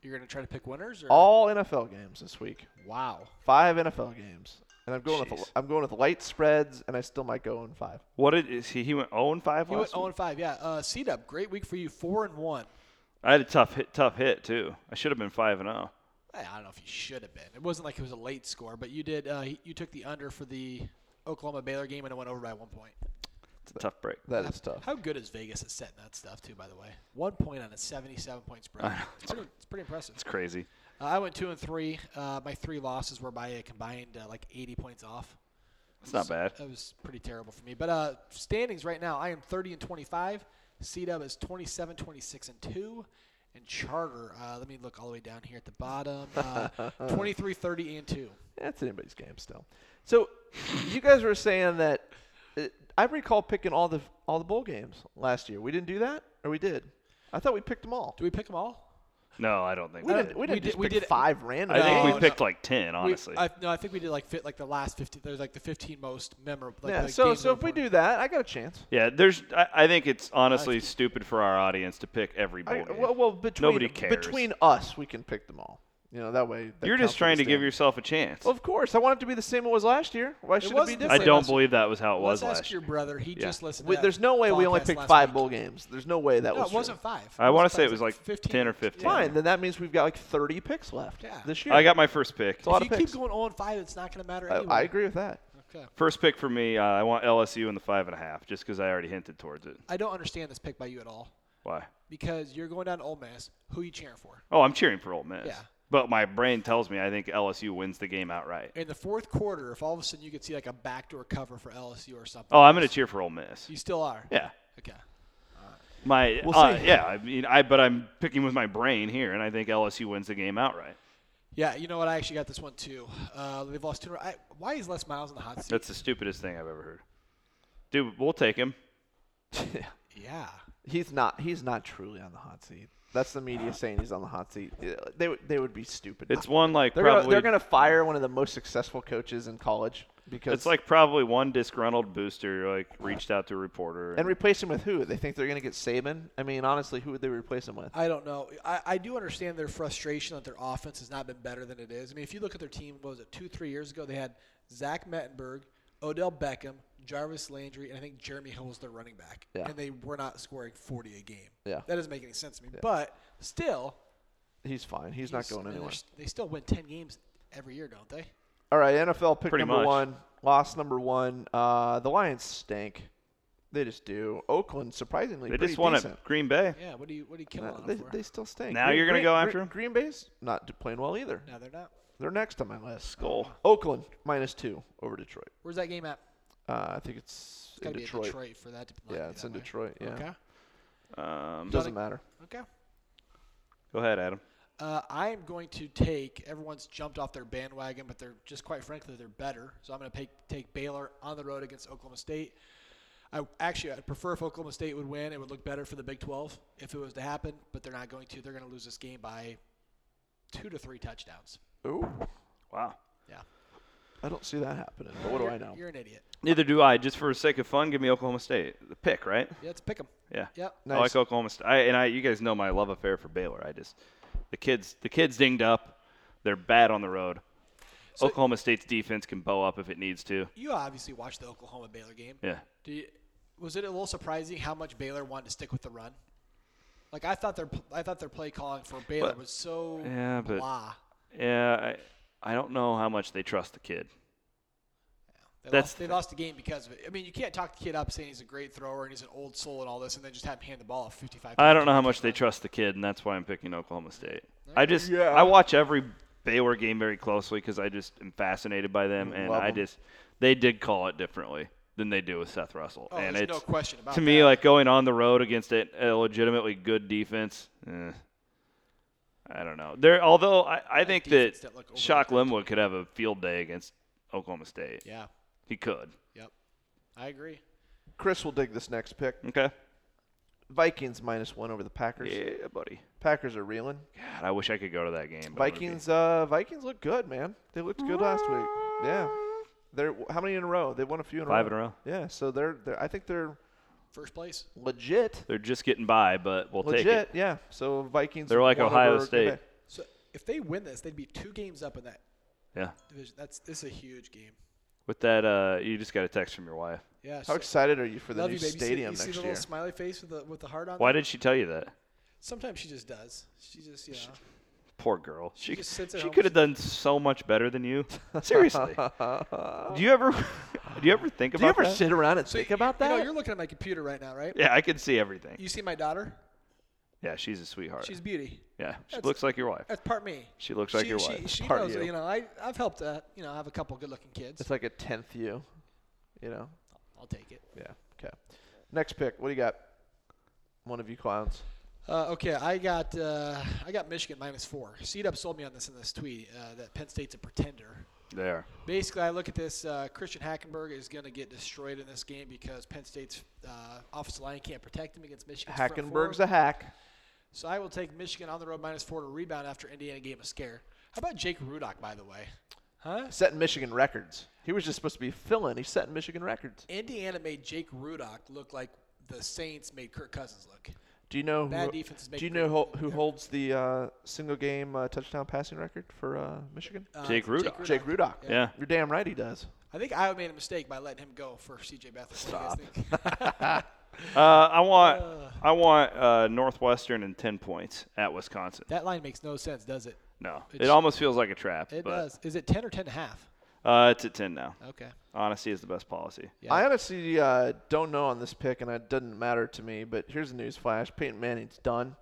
[SPEAKER 3] You're going to try to pick winners? Or?
[SPEAKER 2] All N F L games this week.
[SPEAKER 3] Wow.
[SPEAKER 2] Five N F L games. And I'm going
[SPEAKER 1] Jeez.
[SPEAKER 2] with I'm going with light spreads, and I still might go in five.
[SPEAKER 1] What did is he? He went zero and five.
[SPEAKER 3] He went
[SPEAKER 1] last
[SPEAKER 3] zero
[SPEAKER 1] week?
[SPEAKER 3] and five, yeah. Uh, C-Dub, great week for you, four and one.
[SPEAKER 1] I had a tough hit, tough hit too. I should have been five and zero.
[SPEAKER 3] I don't know if you should have been. It wasn't like it was a late score, but you did. Uh, you took the under for the Oklahoma Baylor game, and it went over by one point.
[SPEAKER 1] It's a tough break.
[SPEAKER 2] That is tough.
[SPEAKER 3] How good is Vegas at setting that stuff too? By the way, one point on a seventy-seven point spread. It's pretty, it's pretty impressive.
[SPEAKER 1] It's crazy.
[SPEAKER 3] Uh, I went two and three. Uh, my three losses were by a combined uh, like eighty points off.
[SPEAKER 1] It's not
[SPEAKER 3] So
[SPEAKER 1] bad.
[SPEAKER 3] That was pretty terrible for me. But uh, standings right now, I am thirty and twenty-five. C-Dub is twenty-seven, twenty-six, and two. And Charter, uh, let me look all the way down here at the bottom, uh, twenty-three, thirty, and two.
[SPEAKER 2] Yeah, it's anybody's game still. So you guys were saying that uh, I recall picking all the all the bowl games last year. We didn't do that, or we did? I thought we picked them all.
[SPEAKER 3] Do we pick them all?
[SPEAKER 1] No, I don't think
[SPEAKER 2] We
[SPEAKER 1] so.
[SPEAKER 2] didn't. We
[SPEAKER 3] we
[SPEAKER 2] didn't
[SPEAKER 3] did-
[SPEAKER 2] just
[SPEAKER 3] we
[SPEAKER 2] pick
[SPEAKER 3] did-
[SPEAKER 2] five random.
[SPEAKER 1] I think we
[SPEAKER 3] No,
[SPEAKER 1] picked
[SPEAKER 3] no.
[SPEAKER 1] like ten, honestly.
[SPEAKER 3] We, I, no, I think we did like fit like the last fifteen. There's like the fifteen most memorable. Like
[SPEAKER 2] yeah.
[SPEAKER 3] the
[SPEAKER 2] So
[SPEAKER 3] games
[SPEAKER 2] so
[SPEAKER 3] that
[SPEAKER 2] if we
[SPEAKER 3] were-
[SPEAKER 2] do that, I got a chance.
[SPEAKER 1] yeah, there's. I, I think it's honestly
[SPEAKER 3] I-
[SPEAKER 1] stupid for our audience to pick every bowl
[SPEAKER 2] I,
[SPEAKER 1] game.
[SPEAKER 2] well, well, between
[SPEAKER 1] Nobody cares.
[SPEAKER 2] between us, we can pick them all. You know that way. that
[SPEAKER 1] You're
[SPEAKER 2] counts
[SPEAKER 1] just
[SPEAKER 2] for the
[SPEAKER 1] trying to give
[SPEAKER 2] standing.
[SPEAKER 1] yourself a chance.
[SPEAKER 2] Well, of course, I want it to be the same it was last year. Why should it, be
[SPEAKER 3] wasn't the
[SPEAKER 2] different?
[SPEAKER 1] I
[SPEAKER 3] same
[SPEAKER 1] don't
[SPEAKER 3] last-
[SPEAKER 1] believe that was how it was
[SPEAKER 3] Let's
[SPEAKER 1] last
[SPEAKER 3] ask
[SPEAKER 1] year.
[SPEAKER 3] your brother. He
[SPEAKER 1] Yeah.
[SPEAKER 3] just listened.
[SPEAKER 2] We,
[SPEAKER 3] to
[SPEAKER 2] there's
[SPEAKER 3] that
[SPEAKER 2] no way we only
[SPEAKER 3] podcast
[SPEAKER 2] picked
[SPEAKER 3] last
[SPEAKER 2] five
[SPEAKER 3] week.
[SPEAKER 2] bowl games. There's no way that
[SPEAKER 3] No,
[SPEAKER 2] was
[SPEAKER 3] it
[SPEAKER 2] true.
[SPEAKER 3] wasn't five.
[SPEAKER 1] I
[SPEAKER 3] It
[SPEAKER 1] wanna
[SPEAKER 3] wasn't
[SPEAKER 1] say it
[SPEAKER 3] five.
[SPEAKER 1] was like
[SPEAKER 3] fifteen.
[SPEAKER 1] ten or fifteen.
[SPEAKER 2] Fine, then that means we've got like thirty picks left
[SPEAKER 3] Yeah.
[SPEAKER 2] this year.
[SPEAKER 1] I got my first pick.
[SPEAKER 2] a lot
[SPEAKER 3] If
[SPEAKER 2] of
[SPEAKER 3] you
[SPEAKER 2] picks.
[SPEAKER 3] keep going zero and five, it's not going to matter
[SPEAKER 2] I,
[SPEAKER 3] anyway.
[SPEAKER 2] I agree with that.
[SPEAKER 3] Okay.
[SPEAKER 1] First pick for me. Uh, I want L S U in the five and a half, just because I already hinted towards it.
[SPEAKER 3] I don't understand this pick by you at all
[SPEAKER 1] Why?
[SPEAKER 3] because you're going down to Ole Miss. Who you cheering for?
[SPEAKER 1] Oh, I'm cheering for Ole Miss.
[SPEAKER 3] Yeah.
[SPEAKER 1] But my brain tells me I think L S U wins the game outright.
[SPEAKER 3] In the fourth quarter, if all of a sudden you could see like a backdoor cover for L S U or something.
[SPEAKER 1] Oh, I'm going to cheer for Ole Miss.
[SPEAKER 3] You still are.
[SPEAKER 1] Yeah.
[SPEAKER 3] Okay.
[SPEAKER 1] My
[SPEAKER 2] We'll
[SPEAKER 1] uh,
[SPEAKER 2] see.
[SPEAKER 1] yeah, I mean I but I'm picking with my brain here, and I think L S U wins the game outright.
[SPEAKER 3] Yeah, you know what? I actually got this one too. Uh, they've lost two. I, why is Les Miles in the hot seat?
[SPEAKER 1] That's the stupidest thing I've ever heard. Dude, we'll take him.
[SPEAKER 3] yeah.
[SPEAKER 2] He's not. He's not truly on the hot seat. That's the media saying he's on the hot seat. Yeah, They would. They would be stupid.
[SPEAKER 1] It's one like
[SPEAKER 2] they're
[SPEAKER 1] probably
[SPEAKER 2] gonna, they're going to fire one of the most successful coaches in college because
[SPEAKER 1] it's like probably one disgruntled booster like reached out to a reporter
[SPEAKER 2] and replace him with who? They think they're going to get Saban? I mean, honestly, who would they replace him with?
[SPEAKER 3] I don't know. I, I do understand their frustration that their offense has not been better than it is. I mean, if you look at their team, what was it, two, three years ago, they had Zach Mettenberg, Odell Beckham, Jarvis Landry, and I think Jeremy Hill was their running back.
[SPEAKER 2] Yeah.
[SPEAKER 3] And they were not scoring forty a game.
[SPEAKER 2] Yeah.
[SPEAKER 3] That doesn't make any sense to me. But still,
[SPEAKER 2] He's fine. He's, not
[SPEAKER 3] he's-
[SPEAKER 2] going
[SPEAKER 3] I mean,
[SPEAKER 2] anywhere.
[SPEAKER 3] they're- they still win ten games every year, don't they?
[SPEAKER 2] All right, N F L pick
[SPEAKER 1] Pretty
[SPEAKER 2] number
[SPEAKER 1] much.
[SPEAKER 2] one, loss number one. Uh, the Lions stink. They just do. Oakland, surprisingly,
[SPEAKER 1] they
[SPEAKER 2] pretty
[SPEAKER 1] just won
[SPEAKER 2] decent.
[SPEAKER 1] at Green Bay.
[SPEAKER 3] Yeah. What do you what do you kill
[SPEAKER 2] Uh,
[SPEAKER 3] on
[SPEAKER 2] they,
[SPEAKER 3] them for?
[SPEAKER 2] they still stink.
[SPEAKER 1] Now
[SPEAKER 2] Green-
[SPEAKER 1] you're gonna
[SPEAKER 2] Green-
[SPEAKER 1] go
[SPEAKER 2] Green-
[SPEAKER 1] after 'em?
[SPEAKER 2] Green Bay's not playing well either.
[SPEAKER 3] no, they're not.
[SPEAKER 2] They're next on my list.
[SPEAKER 1] Skull.
[SPEAKER 2] Oakland minus two over Detroit.
[SPEAKER 3] Where's that game at?
[SPEAKER 2] Uh, I think it's,
[SPEAKER 3] It's got
[SPEAKER 2] in
[SPEAKER 3] to be
[SPEAKER 2] Detroit.
[SPEAKER 3] in Detroit for that to not
[SPEAKER 2] Yeah,
[SPEAKER 3] be
[SPEAKER 2] it's
[SPEAKER 3] that
[SPEAKER 2] in
[SPEAKER 3] way.
[SPEAKER 2] Detroit. Yeah,
[SPEAKER 3] Okay.
[SPEAKER 1] Um,
[SPEAKER 2] doesn't matter.
[SPEAKER 3] Okay.
[SPEAKER 1] go ahead, Adam.
[SPEAKER 3] Uh, I am going to take. Everyone's jumped off their bandwagon, but they're just quite frankly they're better. So I'm going to take take Baylor on the road against Oklahoma State. I actually I'd prefer if Oklahoma State would win. It would look better for the Big twelve if it was to happen, but they're not going to. They're going to lose this game by two to three touchdowns.
[SPEAKER 2] Ooh,
[SPEAKER 1] Wow.
[SPEAKER 3] Yeah.
[SPEAKER 2] I don't see that happening. But what do
[SPEAKER 3] You're-
[SPEAKER 2] I know?
[SPEAKER 3] You're an idiot.
[SPEAKER 1] Neither do I. Just for the sake of fun, give me Oklahoma State. The pick, right?
[SPEAKER 3] Yeah, let's pick them.
[SPEAKER 1] Yeah.
[SPEAKER 3] Yep.
[SPEAKER 1] I like Oklahoma State. I, and I, you guys know my love affair for Baylor. I just, the kids, the kids dinged up. They're bad on the road.
[SPEAKER 3] So-
[SPEAKER 1] Oklahoma State's defense can bow up if it needs to.
[SPEAKER 3] You obviously watched the Oklahoma Baylor game.
[SPEAKER 1] Yeah.
[SPEAKER 3] Do you, was it a little surprising how much Baylor wanted to stick with the run? Like I thought their I thought their play calling for Baylor
[SPEAKER 1] But-
[SPEAKER 3] was so
[SPEAKER 1] Yeah, but
[SPEAKER 3] blah.
[SPEAKER 1] yeah, I, I don't know how much they trust the kid.
[SPEAKER 3] They,
[SPEAKER 1] That's
[SPEAKER 3] lost, they lost the game because of it. I mean, you can't talk the kid up saying he's a great thrower and he's an old soul and all this, and then just have him hand the ball off fifty-five.
[SPEAKER 1] I don't know how
[SPEAKER 3] times.
[SPEAKER 1] much they trust the kid, and that's why I'm picking Oklahoma State. I just,
[SPEAKER 2] Yeah.
[SPEAKER 1] I watch every Baylor game very closely because I just am fascinated by them, and
[SPEAKER 2] Love
[SPEAKER 1] I
[SPEAKER 2] 'em.
[SPEAKER 1] just, they did call it differently than they do with Seth Russell,
[SPEAKER 3] Oh,
[SPEAKER 1] and
[SPEAKER 3] there's
[SPEAKER 1] it's
[SPEAKER 3] no question about
[SPEAKER 1] to me
[SPEAKER 3] that.
[SPEAKER 1] like going on the road against a, a legitimately good defense. Eh, I don't know. There, although I, I
[SPEAKER 3] That
[SPEAKER 1] think that
[SPEAKER 3] defense that look overlooked.
[SPEAKER 1] Shock Linwood could have a field day against Oklahoma State.
[SPEAKER 3] Yeah,
[SPEAKER 1] He could.
[SPEAKER 3] I agree.
[SPEAKER 2] Chris will dig this next pick.
[SPEAKER 1] Okay.
[SPEAKER 2] Vikings minus one over the Packers.
[SPEAKER 1] Yeah, buddy.
[SPEAKER 2] Packers are reeling.
[SPEAKER 1] God, I wish I could go to that game. but I'm gonna be-
[SPEAKER 2] Vikings. Uh, Vikings look good, man. They looked good last week. Yeah. They're how many in a row? They won a few in a
[SPEAKER 1] Five
[SPEAKER 2] row.
[SPEAKER 1] in a row.
[SPEAKER 2] Yeah. So they're, they're. I think they're
[SPEAKER 3] First place.
[SPEAKER 2] legit.
[SPEAKER 1] They're just getting by, but we'll
[SPEAKER 2] legit.
[SPEAKER 1] take it.
[SPEAKER 2] Yeah. So Vikings.
[SPEAKER 1] They're like
[SPEAKER 2] won
[SPEAKER 1] Ohio
[SPEAKER 2] over Green
[SPEAKER 1] State.
[SPEAKER 2] Bay.
[SPEAKER 3] So if they win this, they'd be two games up in that
[SPEAKER 1] Yeah.
[SPEAKER 3] division. That's this is a huge game.
[SPEAKER 1] With that, uh, you just got a text from your wife.
[SPEAKER 3] Yeah.
[SPEAKER 2] How
[SPEAKER 3] so-
[SPEAKER 2] excited are you for the
[SPEAKER 3] love
[SPEAKER 2] new
[SPEAKER 3] you, baby.
[SPEAKER 2] stadium
[SPEAKER 3] you see, you see
[SPEAKER 2] next
[SPEAKER 3] the
[SPEAKER 2] year?
[SPEAKER 3] little smiley face with the with the heart on?
[SPEAKER 1] Why
[SPEAKER 3] there?
[SPEAKER 1] did she tell you that?
[SPEAKER 3] Sometimes she just does. She just, you know.
[SPEAKER 1] Poor girl.
[SPEAKER 3] She
[SPEAKER 1] She
[SPEAKER 3] just sits at
[SPEAKER 1] she
[SPEAKER 3] home.
[SPEAKER 1] could have done so much better than you. Seriously. do you ever do you ever think
[SPEAKER 2] Do you
[SPEAKER 1] about
[SPEAKER 2] ever
[SPEAKER 1] that?
[SPEAKER 2] sit around and
[SPEAKER 3] So
[SPEAKER 2] think
[SPEAKER 3] you-
[SPEAKER 2] about that?
[SPEAKER 3] You know, you're looking at my computer right now, right?
[SPEAKER 1] Yeah, I can see everything.
[SPEAKER 3] You see my daughter?
[SPEAKER 1] Yeah, she's a sweetheart.
[SPEAKER 3] She's beauty.
[SPEAKER 1] yeah, she
[SPEAKER 3] that's-
[SPEAKER 1] looks like your wife.
[SPEAKER 3] That's part me.
[SPEAKER 1] She looks like
[SPEAKER 3] she,
[SPEAKER 1] your
[SPEAKER 3] she,
[SPEAKER 1] wife.
[SPEAKER 3] She
[SPEAKER 2] Part
[SPEAKER 3] knows,
[SPEAKER 2] you.
[SPEAKER 3] you know, I, I've helped, uh, you know, have a couple good-looking kids.
[SPEAKER 2] It's like a tenth you, you know?
[SPEAKER 3] I'll take it.
[SPEAKER 2] Yeah. Okay. Next pick. What do you got? One of you clowns.
[SPEAKER 3] Uh, okay, I got uh, I got Michigan minus four. C-Dub sold me on this in this tweet uh, that Penn State's a pretender.
[SPEAKER 1] There.
[SPEAKER 3] Basically, I look at this. Uh, Christian Hackenberg is going to get destroyed in this game because Penn State's uh, offensive line can't protect him against Michigan's front
[SPEAKER 2] Hackenberg's
[SPEAKER 3] four.
[SPEAKER 2] a hack.
[SPEAKER 3] So I will take Michigan on the road minus four to rebound after Indiana gave a scare. How about Jake Rudock, by the way? Huh?
[SPEAKER 2] Setting Michigan records. He was just supposed to be filling. He's setting Michigan records.
[SPEAKER 3] Indiana made Jake Rudock look like the Saints made Kirk Cousins look.
[SPEAKER 2] Do you know
[SPEAKER 3] Bad
[SPEAKER 2] who,
[SPEAKER 3] defense is
[SPEAKER 2] do
[SPEAKER 3] making
[SPEAKER 2] you know
[SPEAKER 3] great-
[SPEAKER 2] who, who holds the uh, single game uh, touchdown passing record for uh, Michigan?
[SPEAKER 3] Uh,
[SPEAKER 1] Jake Rudock.
[SPEAKER 2] Jake Rudock.
[SPEAKER 1] Yeah.
[SPEAKER 2] You're damn right he does.
[SPEAKER 3] I think Iowa made a mistake by letting him go for C J Beathard.
[SPEAKER 2] Stop.
[SPEAKER 3] What do you guys think?
[SPEAKER 1] Uh, I want
[SPEAKER 3] Uh.
[SPEAKER 1] I want uh, Northwestern and ten points at Wisconsin.
[SPEAKER 3] That line makes no sense, does it?
[SPEAKER 1] No, it
[SPEAKER 3] It's-
[SPEAKER 1] almost feels like a trap.
[SPEAKER 3] It
[SPEAKER 1] but,
[SPEAKER 3] does. Is it ten or ten and a half?
[SPEAKER 1] Uh, it's at ten now.
[SPEAKER 3] Okay.
[SPEAKER 1] Honesty is the best policy.
[SPEAKER 3] Yeah.
[SPEAKER 2] I honestly uh, don't know on this pick, and it doesn't matter to me. But here's the news flash: Peyton Manning's done.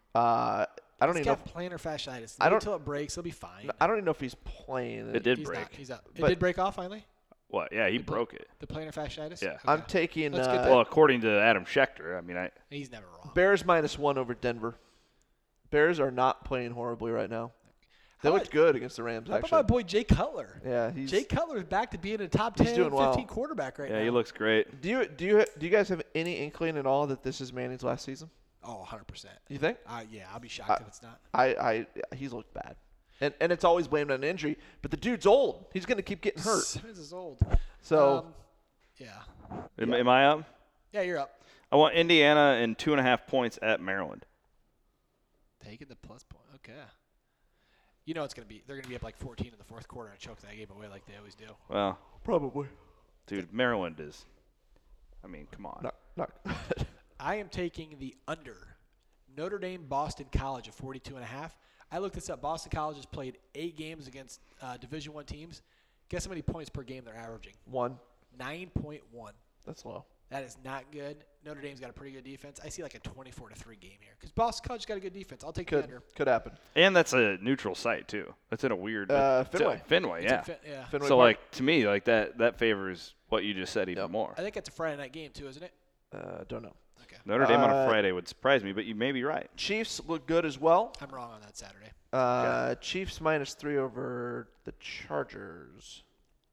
[SPEAKER 2] Uh, I don't
[SPEAKER 3] He's
[SPEAKER 2] even know.
[SPEAKER 3] got plantar fasciitis.
[SPEAKER 2] I
[SPEAKER 3] Wait
[SPEAKER 2] don't-
[SPEAKER 3] until it breaks. He'll be fine.
[SPEAKER 2] If, I don't even know if he's playing.
[SPEAKER 1] It did
[SPEAKER 3] he's
[SPEAKER 1] break.
[SPEAKER 3] Not, he's out. It
[SPEAKER 2] But-
[SPEAKER 3] did break off finally.
[SPEAKER 1] What? Yeah, he
[SPEAKER 3] It bro-
[SPEAKER 1] broke it.
[SPEAKER 3] The plantar fasciitis.
[SPEAKER 1] Yeah.
[SPEAKER 2] I'm
[SPEAKER 3] Okay.
[SPEAKER 2] taking
[SPEAKER 3] That's good
[SPEAKER 2] uh,
[SPEAKER 3] pick.
[SPEAKER 1] Well, according to Adam Schechter, I mean, I
[SPEAKER 3] He's never wrong.
[SPEAKER 2] Bears minus one over Denver. Bears are not playing horribly right now. They
[SPEAKER 3] How
[SPEAKER 2] looked
[SPEAKER 3] about-
[SPEAKER 2] good against the Rams,
[SPEAKER 3] How about
[SPEAKER 2] actually.
[SPEAKER 3] my boy Jay Cutler?
[SPEAKER 2] Yeah, he's.
[SPEAKER 3] Jay Cutler is back to being a top
[SPEAKER 2] he's
[SPEAKER 3] ten,
[SPEAKER 2] doing well.
[SPEAKER 3] fifteen quarterback right
[SPEAKER 1] yeah,
[SPEAKER 3] now.
[SPEAKER 1] he looks great.
[SPEAKER 2] Do you do you do you guys have any inkling at all that this is Manning's last season?
[SPEAKER 3] Oh, one hundred percent.
[SPEAKER 2] You think?
[SPEAKER 3] Uh, yeah, I'll be shocked
[SPEAKER 2] I-
[SPEAKER 3] if it's not.
[SPEAKER 2] I, I he's looked bad, and and it's always blamed on an injury. But the dude's old. He's gonna keep getting hurt.
[SPEAKER 3] Simmons is old.
[SPEAKER 2] So
[SPEAKER 3] Um, yeah.
[SPEAKER 1] Am,
[SPEAKER 2] Yeah.
[SPEAKER 1] am I up?
[SPEAKER 3] Yeah, you're up.
[SPEAKER 1] I want Indiana and two and a half points at Maryland.
[SPEAKER 3] Taking the plus point. Okay. You know it's gonna be. They're gonna be up like fourteen in the fourth quarter and choke that game away like they always do.
[SPEAKER 1] Well,
[SPEAKER 2] probably
[SPEAKER 1] dude, Maryland is. I mean, come on.
[SPEAKER 2] not not.
[SPEAKER 3] I am taking the under. Notre Dame Boston College at forty-two and a half. I looked this up. Boston College has played eight games against uh, Division One teams. Guess how many points per game they're averaging?
[SPEAKER 2] One.
[SPEAKER 3] nine point one.
[SPEAKER 2] That's low.
[SPEAKER 3] That is not good. Notre Dame's got a pretty good defense. I see like a twenty-four to three game here because Boston College got a good defense. I'll take the
[SPEAKER 2] Could
[SPEAKER 3] under.
[SPEAKER 2] could happen.
[SPEAKER 1] And that's a neutral site too. That's in a weird.
[SPEAKER 2] Uh,
[SPEAKER 1] it's a-
[SPEAKER 2] Fenway.
[SPEAKER 1] Fenway,
[SPEAKER 3] It's
[SPEAKER 1] yeah.
[SPEAKER 3] a fin- yeah.
[SPEAKER 2] Fenway
[SPEAKER 1] So
[SPEAKER 2] Park.
[SPEAKER 1] like to me, like that that favors what you just said even
[SPEAKER 2] Yep.
[SPEAKER 1] more.
[SPEAKER 3] I think it's a Friday night game too, isn't it?
[SPEAKER 2] uh, don't know.
[SPEAKER 3] Okay.
[SPEAKER 1] Notre Dame on a
[SPEAKER 2] Uh,
[SPEAKER 1] Friday would surprise me, but you may be right.
[SPEAKER 2] Chiefs look good as well.
[SPEAKER 3] I'm wrong on that Saturday.
[SPEAKER 2] Uh, Chiefs minus three over the Chargers.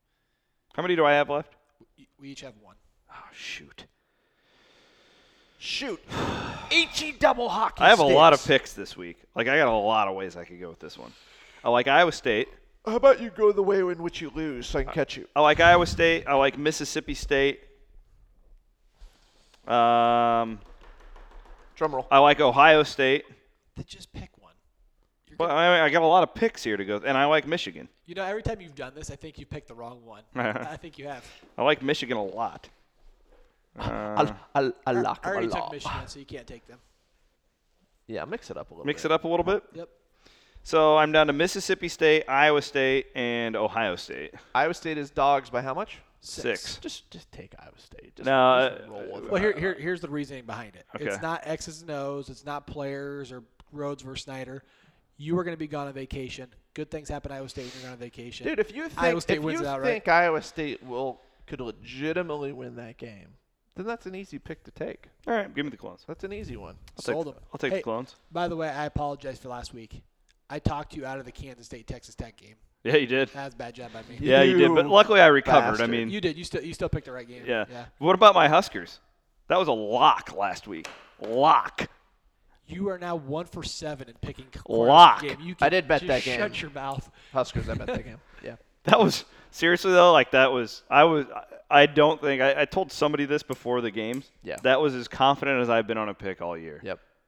[SPEAKER 1] How many do I have left?
[SPEAKER 3] We- We each have one.
[SPEAKER 1] Oh shoot!
[SPEAKER 2] Shoot. H-E double hockey
[SPEAKER 1] I have a lot of
[SPEAKER 2] sticks.
[SPEAKER 1] picks this week. Like I got a lot of ways I could go with this one. I like Iowa State.
[SPEAKER 2] How about you go the way in which you lose so I can catch you?
[SPEAKER 1] I like Iowa State. I like Mississippi State. Um,
[SPEAKER 2] Drum roll.
[SPEAKER 1] I like Ohio State.
[SPEAKER 3] Then just pick one. You're
[SPEAKER 1] But
[SPEAKER 3] good.
[SPEAKER 1] I, I got a lot of picks here to go, and I like Michigan.
[SPEAKER 3] You know, every time you've done this, I think you picked the wrong one. I think you have.
[SPEAKER 1] I like Michigan a lot. Uh,
[SPEAKER 2] I'll, I'll, I'll lock
[SPEAKER 3] I already
[SPEAKER 2] them
[SPEAKER 3] took
[SPEAKER 2] all.
[SPEAKER 3] Michigan, so you can't take them.
[SPEAKER 2] Yeah, mix it up a little
[SPEAKER 1] mix
[SPEAKER 2] bit.
[SPEAKER 1] it up a little bit.
[SPEAKER 3] Yep.
[SPEAKER 1] So I'm down to Mississippi State, Iowa State, and Ohio State.
[SPEAKER 2] Iowa State is dogs by how much?
[SPEAKER 1] Six.
[SPEAKER 2] Just just take Iowa State. Just,
[SPEAKER 1] No,
[SPEAKER 2] just
[SPEAKER 1] uh,
[SPEAKER 2] roll with it.
[SPEAKER 3] Well, here, here, here's the reasoning behind it.
[SPEAKER 1] Okay.
[SPEAKER 3] It's not X's and O's. It's not players or Rhodes versus Snyder. You are going to be gone on vacation. Good things happen at Iowa State when you're gone on vacation.
[SPEAKER 2] Dude, if you think,
[SPEAKER 3] Iowa State
[SPEAKER 2] if
[SPEAKER 3] wins
[SPEAKER 2] you
[SPEAKER 3] it outright.
[SPEAKER 2] think Iowa State will could legitimately win that game, then that's an easy pick to take.
[SPEAKER 1] All right, give me the clones.
[SPEAKER 2] That's an easy one.
[SPEAKER 1] I'll
[SPEAKER 3] Sold
[SPEAKER 1] take,
[SPEAKER 3] them.
[SPEAKER 1] I'll take
[SPEAKER 3] Hey,
[SPEAKER 1] the clones.
[SPEAKER 3] By the way, I apologize for last week. I talked you out of the Kansas State Texas Tech game.
[SPEAKER 1] Yeah, you did.
[SPEAKER 3] That's a bad job by me.
[SPEAKER 1] Yeah, you did. But
[SPEAKER 2] You
[SPEAKER 1] luckily, I recovered. I
[SPEAKER 2] bastard.
[SPEAKER 1] mean,
[SPEAKER 3] You did. You still you still picked the right game.
[SPEAKER 1] yeah.
[SPEAKER 3] Yeah.
[SPEAKER 1] What about my Huskers? That was a lock last week. Lock.
[SPEAKER 3] You are now one for seven in picking
[SPEAKER 1] Lock.
[SPEAKER 3] Game. You
[SPEAKER 2] I
[SPEAKER 3] can
[SPEAKER 2] did bet
[SPEAKER 3] just
[SPEAKER 2] that game.
[SPEAKER 3] Shut your mouth.
[SPEAKER 2] Huskers, I bet that game. Yeah.
[SPEAKER 1] That was seriously though. Like that was. I was. I don't think I, I told somebody this before the games.
[SPEAKER 2] Yeah.
[SPEAKER 1] That was as confident as I've been on a pick all year.
[SPEAKER 2] Yep.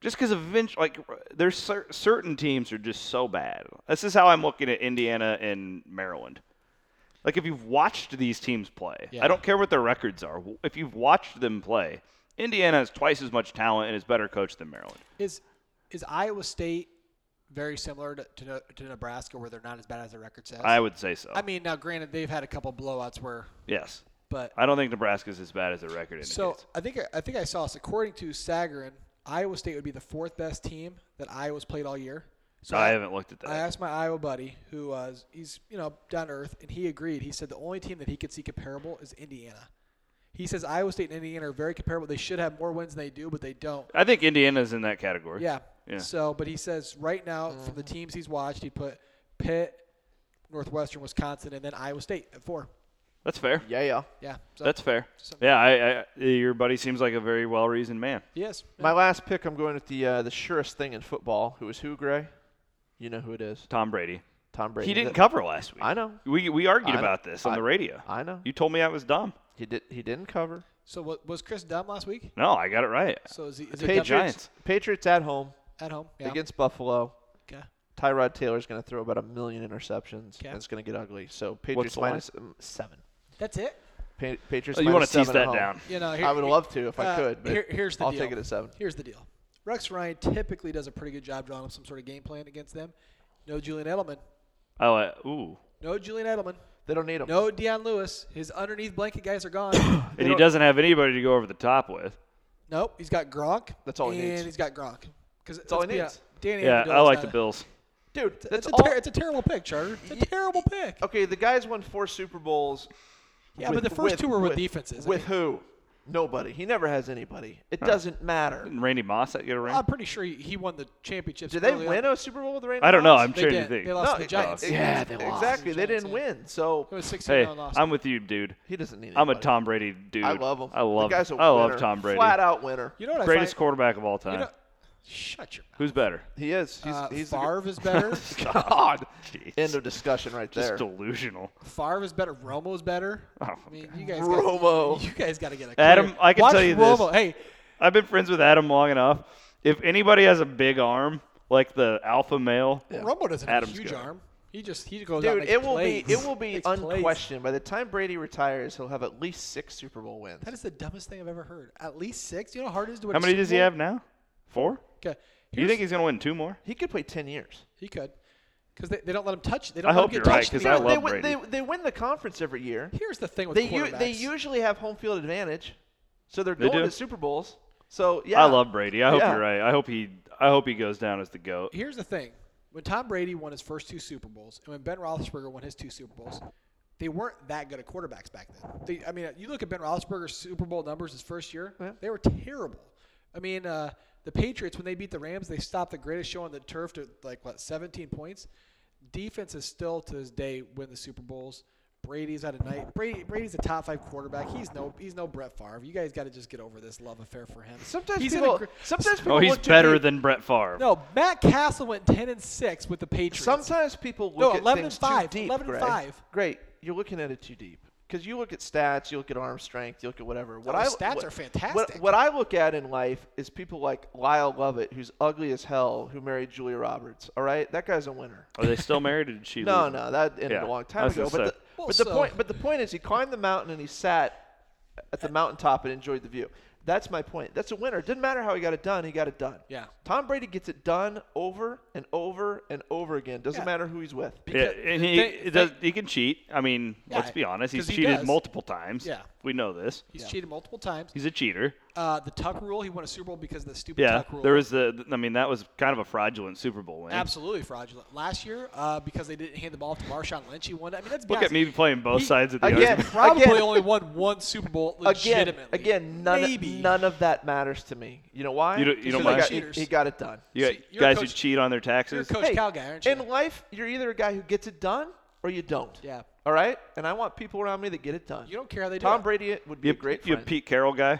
[SPEAKER 1] Just because eventually, like, there's cer- certain teams are just so bad. This is how I'm looking at Indiana and Maryland. Like, if you've watched these teams play,
[SPEAKER 3] Yeah.
[SPEAKER 1] I don't care what their records are. If you've watched them play, Indiana has twice as much talent and is better coached than Maryland.
[SPEAKER 3] Is is Iowa State very similar to, to, to Nebraska, where they're not as bad as their record says?
[SPEAKER 1] I would say so.
[SPEAKER 3] I mean, now granted, they've had a couple blowouts where,
[SPEAKER 1] yes.
[SPEAKER 3] but
[SPEAKER 1] I don't think Nebraska's as bad as their record indicates.
[SPEAKER 3] so I think I think I saw this. According to Sagarin, Iowa State would be the fourth best team that Iowa's played all year. So
[SPEAKER 1] I haven't looked at that.
[SPEAKER 3] I asked my Iowa buddy, who was he's you know down to earth, and he agreed. He said the only team that he could see comparable is Indiana. He says Iowa State and Indiana are very comparable. They should have more wins than they do, but they don't.
[SPEAKER 1] I think Indiana's in that category.
[SPEAKER 3] Yeah.
[SPEAKER 1] Yeah.
[SPEAKER 3] So, but he says right now,
[SPEAKER 2] Mm-hmm.
[SPEAKER 3] from the teams he's watched, he put Pitt, Northwestern, Wisconsin, and then Iowa State at four.
[SPEAKER 1] That's fair.
[SPEAKER 2] Yeah, yeah.
[SPEAKER 3] Yeah. So
[SPEAKER 1] That's fair.
[SPEAKER 3] so-
[SPEAKER 1] Yeah, I, I, your buddy seems like a very well-reasoned man.
[SPEAKER 3] he is.
[SPEAKER 2] My last pick, I'm going with the uh, the surest thing in football. Who is who, Gray? You know who it is.
[SPEAKER 1] Tom Brady.
[SPEAKER 2] Tom Brady.
[SPEAKER 1] He didn't
[SPEAKER 2] That-
[SPEAKER 1] cover last week.
[SPEAKER 2] I know.
[SPEAKER 1] We we argued
[SPEAKER 2] I know.
[SPEAKER 1] about this on
[SPEAKER 2] I-
[SPEAKER 1] the radio.
[SPEAKER 2] I know.
[SPEAKER 1] You told me I was dumb.
[SPEAKER 2] He did. He didn't cover.
[SPEAKER 3] So what, was Chris dumb last week?
[SPEAKER 1] No, I got it right.
[SPEAKER 3] So is he is
[SPEAKER 1] The
[SPEAKER 3] he dumb
[SPEAKER 1] Patriots. Giants.
[SPEAKER 2] Patriots at home
[SPEAKER 3] at home? Yeah.
[SPEAKER 2] against Buffalo.
[SPEAKER 3] Okay.
[SPEAKER 2] Tyrod Taylor's going to throw about a million interceptions,
[SPEAKER 3] Okay.
[SPEAKER 2] and it's going to get ugly. So Patriots
[SPEAKER 1] the line?
[SPEAKER 2] minus um, seven.
[SPEAKER 3] That's it.
[SPEAKER 2] Pa- Patriots
[SPEAKER 1] Oh, you want
[SPEAKER 2] minus
[SPEAKER 1] to tease
[SPEAKER 2] seven at
[SPEAKER 1] that
[SPEAKER 2] home.
[SPEAKER 1] down?
[SPEAKER 3] You know, here,
[SPEAKER 2] I would love to if I
[SPEAKER 3] uh,
[SPEAKER 2] could, but
[SPEAKER 3] here, here's the
[SPEAKER 2] I'll
[SPEAKER 3] deal.
[SPEAKER 2] take it at seven.
[SPEAKER 3] Here's the deal. Rex Ryan typically does a pretty good job drawing up some sort of game plan against them. No Julian Edelman.
[SPEAKER 1] Oh, uh, ooh.
[SPEAKER 3] No Julian Edelman.
[SPEAKER 2] They don't need him.
[SPEAKER 3] No Deion Lewis. His underneath blanket guys are gone.
[SPEAKER 1] And he doesn't have anybody to go over the top with.
[SPEAKER 3] Nope. He's got Gronk.
[SPEAKER 2] That's all he
[SPEAKER 3] and
[SPEAKER 2] needs.
[SPEAKER 3] he's got Gronk. Because
[SPEAKER 2] That's all he needs.
[SPEAKER 3] Danny
[SPEAKER 1] Yeah, I like the Bills.
[SPEAKER 2] Dude,
[SPEAKER 3] It's
[SPEAKER 2] that's
[SPEAKER 3] a,
[SPEAKER 2] all.
[SPEAKER 3] ter- it's a terrible pick, Charter. It's a terrible pick.
[SPEAKER 2] Okay, the guys won four Super Bowls.
[SPEAKER 3] Yeah,
[SPEAKER 2] with-
[SPEAKER 3] but the first
[SPEAKER 2] with-
[SPEAKER 3] two were with,
[SPEAKER 2] with
[SPEAKER 3] defenses. I
[SPEAKER 2] With
[SPEAKER 3] mean,
[SPEAKER 2] who? Nobody. He never has anybody. It doesn't matter.
[SPEAKER 1] Didn't Randy Moss get a ring?
[SPEAKER 3] I'm pretty sure he, he won the championships.
[SPEAKER 2] Did they
[SPEAKER 3] early
[SPEAKER 2] win
[SPEAKER 3] on.
[SPEAKER 2] a Super Bowl with the Rangers?
[SPEAKER 1] I don't know. I'm
[SPEAKER 3] They
[SPEAKER 1] trying to
[SPEAKER 3] did.
[SPEAKER 1] think.
[SPEAKER 3] They lost
[SPEAKER 2] No,
[SPEAKER 3] to the
[SPEAKER 2] it-
[SPEAKER 3] Giants.
[SPEAKER 2] it-
[SPEAKER 1] Yeah, they lost.
[SPEAKER 2] Exactly.
[SPEAKER 3] The
[SPEAKER 2] They
[SPEAKER 3] Giants,
[SPEAKER 2] didn't
[SPEAKER 3] yeah.
[SPEAKER 2] win. So
[SPEAKER 3] It was sixteen
[SPEAKER 1] Hey,
[SPEAKER 3] and lost.
[SPEAKER 1] I'm with you, dude.
[SPEAKER 2] he doesn't need
[SPEAKER 1] I'm a
[SPEAKER 2] anybody.
[SPEAKER 1] Tom Brady dude.
[SPEAKER 2] I love him.
[SPEAKER 1] I love.
[SPEAKER 2] The guy's a
[SPEAKER 1] I love
[SPEAKER 2] winner.
[SPEAKER 1] Tom Brady.
[SPEAKER 2] Flat out winner.
[SPEAKER 3] You know what
[SPEAKER 1] Greatest
[SPEAKER 3] I find?
[SPEAKER 1] quarterback of all time.
[SPEAKER 3] You know, shut your mouth.
[SPEAKER 1] Who's better?
[SPEAKER 2] He is. He's,
[SPEAKER 3] Uh,
[SPEAKER 2] he's the
[SPEAKER 3] Favre is better.
[SPEAKER 2] God.
[SPEAKER 1] Jeez.
[SPEAKER 2] End of discussion right
[SPEAKER 1] Just
[SPEAKER 2] there.
[SPEAKER 1] delusional.
[SPEAKER 3] Favre is better. Romo's better.
[SPEAKER 1] Oh,
[SPEAKER 3] I mean, you guys
[SPEAKER 2] Romo.
[SPEAKER 3] Got, you guys got to get a
[SPEAKER 1] Adam,
[SPEAKER 3] clear-
[SPEAKER 1] I can
[SPEAKER 3] Watch
[SPEAKER 1] tell you
[SPEAKER 3] Romo.
[SPEAKER 1] this.
[SPEAKER 3] Hey,
[SPEAKER 1] I've been friends with Adam long enough. If anybody has a big arm, like the alpha male,
[SPEAKER 3] Romo doesn't have
[SPEAKER 1] Adam's
[SPEAKER 3] a huge
[SPEAKER 1] good.
[SPEAKER 3] arm. He just he goes out and
[SPEAKER 2] Dude,
[SPEAKER 3] makes
[SPEAKER 2] it will
[SPEAKER 3] plays.
[SPEAKER 2] be it will be
[SPEAKER 3] Makes plays.
[SPEAKER 2] unquestioned. By the time Brady retires, he'll have at least six Super Bowl wins.
[SPEAKER 3] That is the dumbest thing I've ever heard. At least six. You know how hard it is to win
[SPEAKER 1] how
[SPEAKER 3] a
[SPEAKER 1] many
[SPEAKER 3] Super
[SPEAKER 1] does he
[SPEAKER 3] Bowl?
[SPEAKER 1] have now? Four?
[SPEAKER 3] Okay.
[SPEAKER 1] You
[SPEAKER 3] Here's-
[SPEAKER 1] think he's going to win two more?
[SPEAKER 2] He could play ten years.
[SPEAKER 3] he could? Because they, they don't let him touch. They don't
[SPEAKER 1] I
[SPEAKER 3] let
[SPEAKER 1] hope
[SPEAKER 3] him
[SPEAKER 1] you're
[SPEAKER 3] get
[SPEAKER 1] right,
[SPEAKER 3] touched.
[SPEAKER 1] 'cause
[SPEAKER 2] You
[SPEAKER 1] I
[SPEAKER 2] know,
[SPEAKER 1] love
[SPEAKER 2] they, win-
[SPEAKER 1] Brady.
[SPEAKER 2] They, they win the conference every year.
[SPEAKER 3] Here's the thing with
[SPEAKER 2] They
[SPEAKER 3] quarterbacks.
[SPEAKER 2] u- they usually have home field advantage, so they're
[SPEAKER 1] They
[SPEAKER 2] going
[SPEAKER 1] do?
[SPEAKER 2] to Super Bowls. So yeah,
[SPEAKER 1] I love Brady. I hope
[SPEAKER 2] Yeah.
[SPEAKER 1] you're right. I hope he. I hope he goes down as the goat.
[SPEAKER 3] Here's the thing. When Tom Brady won his first two Super Bowls, and when Ben Roethlisberger won his two Super Bowls, they weren't that good at quarterbacks back then. They, I mean, you look at Ben Roethlisberger's Super Bowl numbers his first year;
[SPEAKER 2] Yeah.
[SPEAKER 3] they were terrible. I mean, uh, the Patriots, when they beat the Rams, they stopped the greatest show on the turf to like what, seventeen points. Defenses still to this day win the Super Bowls. Brady's had a night. Brady, Brady's a top five quarterback. He's no, he's no Brett Favre. You guys got to just get over this love affair for him.
[SPEAKER 2] Sometimes
[SPEAKER 3] he's in
[SPEAKER 2] people.
[SPEAKER 3] a gr-
[SPEAKER 2] sometimes people
[SPEAKER 1] Oh, he's
[SPEAKER 2] look too
[SPEAKER 1] better
[SPEAKER 2] deep.
[SPEAKER 1] than Brett Favre.
[SPEAKER 3] No, Matt Castle went ten and six with the Patriots.
[SPEAKER 2] Sometimes people look
[SPEAKER 3] No,
[SPEAKER 2] at
[SPEAKER 3] eleven
[SPEAKER 2] things
[SPEAKER 3] and five,
[SPEAKER 2] too deep.
[SPEAKER 3] eleven and
[SPEAKER 2] Greg.
[SPEAKER 3] five.
[SPEAKER 2] Great, you're looking at it too deep. Because you look at stats, you look at arm strength, you look at whatever. What
[SPEAKER 3] the
[SPEAKER 2] I,
[SPEAKER 3] stats
[SPEAKER 2] what-
[SPEAKER 3] are fantastic.
[SPEAKER 2] What, what I look at in life is people like Lyle Lovett, who's ugly as hell, who married Julia Roberts. All right, that guy's a winner.
[SPEAKER 1] Are they still married, or did she
[SPEAKER 2] No,
[SPEAKER 1] leave?
[SPEAKER 2] no, that ended
[SPEAKER 1] Yeah,
[SPEAKER 2] a long
[SPEAKER 1] I
[SPEAKER 2] time
[SPEAKER 1] was
[SPEAKER 2] ago.
[SPEAKER 1] gonna
[SPEAKER 2] But
[SPEAKER 1] say.
[SPEAKER 2] the,
[SPEAKER 3] Well,
[SPEAKER 2] but the
[SPEAKER 3] so-
[SPEAKER 2] point, but the point is, he climbed the mountain and he sat at the mountaintop and enjoyed the view. That's my point. That's a winner. It didn't matter how he got it done. He got it done.
[SPEAKER 3] Yeah.
[SPEAKER 2] Tom Brady gets it done over and over and over again. Doesn't
[SPEAKER 3] Yeah.
[SPEAKER 2] matter who he's with.
[SPEAKER 1] Yeah,
[SPEAKER 3] Because
[SPEAKER 1] and he
[SPEAKER 3] they-
[SPEAKER 1] it does, he can cheat. I mean,
[SPEAKER 3] Yeah,
[SPEAKER 1] let's be honest. He's
[SPEAKER 3] 'cause he
[SPEAKER 1] cheated
[SPEAKER 3] does.
[SPEAKER 1] multiple times.
[SPEAKER 3] Yeah.
[SPEAKER 1] We know this.
[SPEAKER 3] He's
[SPEAKER 2] Yeah.
[SPEAKER 3] cheated multiple times.
[SPEAKER 1] He's a cheater.
[SPEAKER 3] Uh, the Tuck rule, he won a Super Bowl because of the stupid
[SPEAKER 1] Yeah.
[SPEAKER 3] Tuck rule.
[SPEAKER 1] There was the. I mean, that was kind of a fraudulent Super Bowl win.
[SPEAKER 3] Absolutely fraudulent. Last year, uh, because they didn't hand the ball off to Marshawn Lynch, he won. I mean, that's
[SPEAKER 1] Look at me playing both
[SPEAKER 3] He-
[SPEAKER 1] sides of the
[SPEAKER 2] Again,
[SPEAKER 1] argument.
[SPEAKER 3] Probably
[SPEAKER 2] Again-
[SPEAKER 3] only won one Super Bowl
[SPEAKER 2] Again,
[SPEAKER 3] legitimately.
[SPEAKER 2] again, none,
[SPEAKER 3] Maybe.
[SPEAKER 2] none of that matters to me. You know why?
[SPEAKER 1] You don't- you
[SPEAKER 2] Because
[SPEAKER 1] don't
[SPEAKER 2] he
[SPEAKER 1] mind?
[SPEAKER 2] got, he,
[SPEAKER 3] Cheaters.
[SPEAKER 2] he got it done.
[SPEAKER 1] You got
[SPEAKER 3] See, you're a
[SPEAKER 1] guys who
[SPEAKER 3] coach-
[SPEAKER 1] cheat on their
[SPEAKER 3] You're a
[SPEAKER 1] taxes.
[SPEAKER 3] Coach
[SPEAKER 2] Hey,
[SPEAKER 3] Cal guy, aren't you?
[SPEAKER 2] In life, you're either a guy who gets it done or you don't.
[SPEAKER 3] yeah.
[SPEAKER 2] All right? And I want people around me that get it done.
[SPEAKER 3] You don't care how they do
[SPEAKER 2] Tom
[SPEAKER 3] it.
[SPEAKER 2] Brady would be
[SPEAKER 1] You,
[SPEAKER 2] a great
[SPEAKER 1] you
[SPEAKER 2] friend.
[SPEAKER 1] Pete Carroll guy.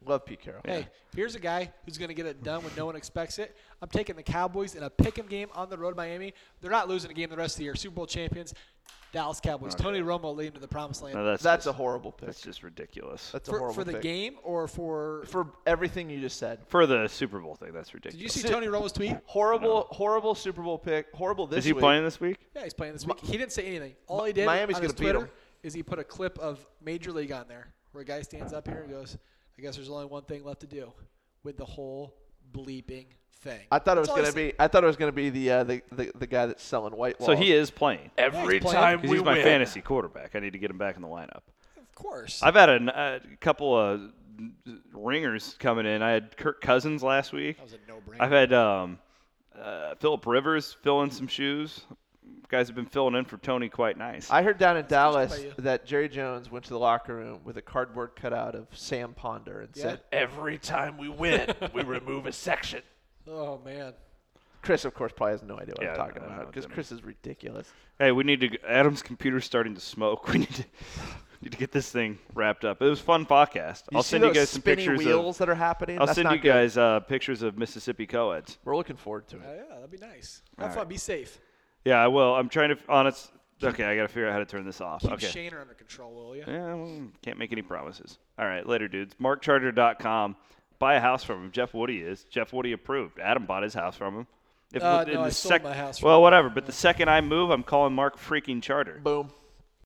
[SPEAKER 2] Love Pete Carroll.
[SPEAKER 3] Hey, here's a guy who's going to get it done when no one expects it. I'm taking the Cowboys in a pick'em game on the road to Miami. They're not losing a game the rest of the year. Super Bowl champions, Dallas Cowboys.
[SPEAKER 1] Okay.
[SPEAKER 3] Tony Romo leading to the promised land.
[SPEAKER 1] No, that's
[SPEAKER 2] That's
[SPEAKER 1] just,
[SPEAKER 2] a horrible pick.
[SPEAKER 1] That's just ridiculous.
[SPEAKER 2] That's a
[SPEAKER 3] for,
[SPEAKER 2] horrible
[SPEAKER 3] for the
[SPEAKER 2] pick.
[SPEAKER 3] game or for
[SPEAKER 2] For everything you just said.
[SPEAKER 1] For the Super Bowl thing, that's ridiculous.
[SPEAKER 3] Did you see
[SPEAKER 2] Si-
[SPEAKER 3] Tony Romo's tweet?
[SPEAKER 2] Horrible,
[SPEAKER 1] No.
[SPEAKER 2] horrible Super Bowl pick. Horrible this
[SPEAKER 1] Is he
[SPEAKER 2] week.
[SPEAKER 1] playing this week?
[SPEAKER 3] Yeah, he's playing this week. He didn't say anything. All he did
[SPEAKER 2] Miami's
[SPEAKER 3] on his
[SPEAKER 2] gonna beat
[SPEAKER 3] Twitter
[SPEAKER 2] him.
[SPEAKER 3] is he put a clip of Major League on there where a guy stands up here and goes, I guess there's only one thing left to do with the whole bleeping thing.
[SPEAKER 2] I thought it was
[SPEAKER 3] That's all
[SPEAKER 2] gonna
[SPEAKER 3] he said.
[SPEAKER 2] be. I thought it was gonna be the uh, the, the the guy that's selling white
[SPEAKER 1] So
[SPEAKER 2] walls.
[SPEAKER 1] he is playing.
[SPEAKER 3] Every time
[SPEAKER 1] Because he's my fantasy quarterback. I need to get him back in the lineup.
[SPEAKER 3] Of course.
[SPEAKER 1] I've had a, a couple of ringers coming in. I had Kirk Cousins last week.
[SPEAKER 3] that was a no-brainer.
[SPEAKER 1] I've had um, uh, Phillip Rivers fill in some shoes. Guys have been filling in for Tony quite nice.
[SPEAKER 2] I heard down in Dallas
[SPEAKER 3] by you.
[SPEAKER 2] that Jerry Jones went to the locker room with a cardboard cutout of Sam Ponder and
[SPEAKER 3] Yeah?
[SPEAKER 2] said, "Every time we win, we remove a section."
[SPEAKER 3] Oh, man.
[SPEAKER 2] Chris, of course, probably has no idea what
[SPEAKER 1] Yeah,
[SPEAKER 2] I'm talking
[SPEAKER 1] I don't know
[SPEAKER 2] about
[SPEAKER 1] what
[SPEAKER 2] because
[SPEAKER 1] that
[SPEAKER 2] Chris is ridiculous.
[SPEAKER 1] Hey, we need to. Adam's computer's starting to smoke. We need to need to get this thing wrapped up. It was a fun podcast.
[SPEAKER 2] You
[SPEAKER 1] I'll
[SPEAKER 2] see
[SPEAKER 1] send you
[SPEAKER 2] those
[SPEAKER 1] guys some
[SPEAKER 2] spinny
[SPEAKER 1] pictures
[SPEAKER 2] wheels
[SPEAKER 1] of.
[SPEAKER 2] that are happening.
[SPEAKER 1] I'll
[SPEAKER 2] That's
[SPEAKER 1] send
[SPEAKER 2] not
[SPEAKER 1] you
[SPEAKER 2] good.
[SPEAKER 1] guys uh, pictures of Mississippi co-eds.
[SPEAKER 2] We're looking forward to it.
[SPEAKER 3] Uh, yeah, that'd be nice. Have
[SPEAKER 1] All
[SPEAKER 3] fun.
[SPEAKER 1] right.
[SPEAKER 3] Be safe.
[SPEAKER 1] Yeah, I will. I'm trying to. Honest. Okay, I got to figure out how to turn this off.
[SPEAKER 3] Keep
[SPEAKER 1] okay.
[SPEAKER 3] Shaner under control, will you?
[SPEAKER 1] Yeah, well, can't make any promises. All right, later, dudes. mark charter dot com. Buy a house from him. Jeff Woody is. Jeff Woody approved. Adam bought his house from him. If
[SPEAKER 3] Uh,
[SPEAKER 1] in
[SPEAKER 3] no,
[SPEAKER 1] the
[SPEAKER 3] I sold my house from
[SPEAKER 1] Well,
[SPEAKER 3] him.
[SPEAKER 1] whatever. But the second I move, I'm calling Mark freaking Charter.
[SPEAKER 2] Boom.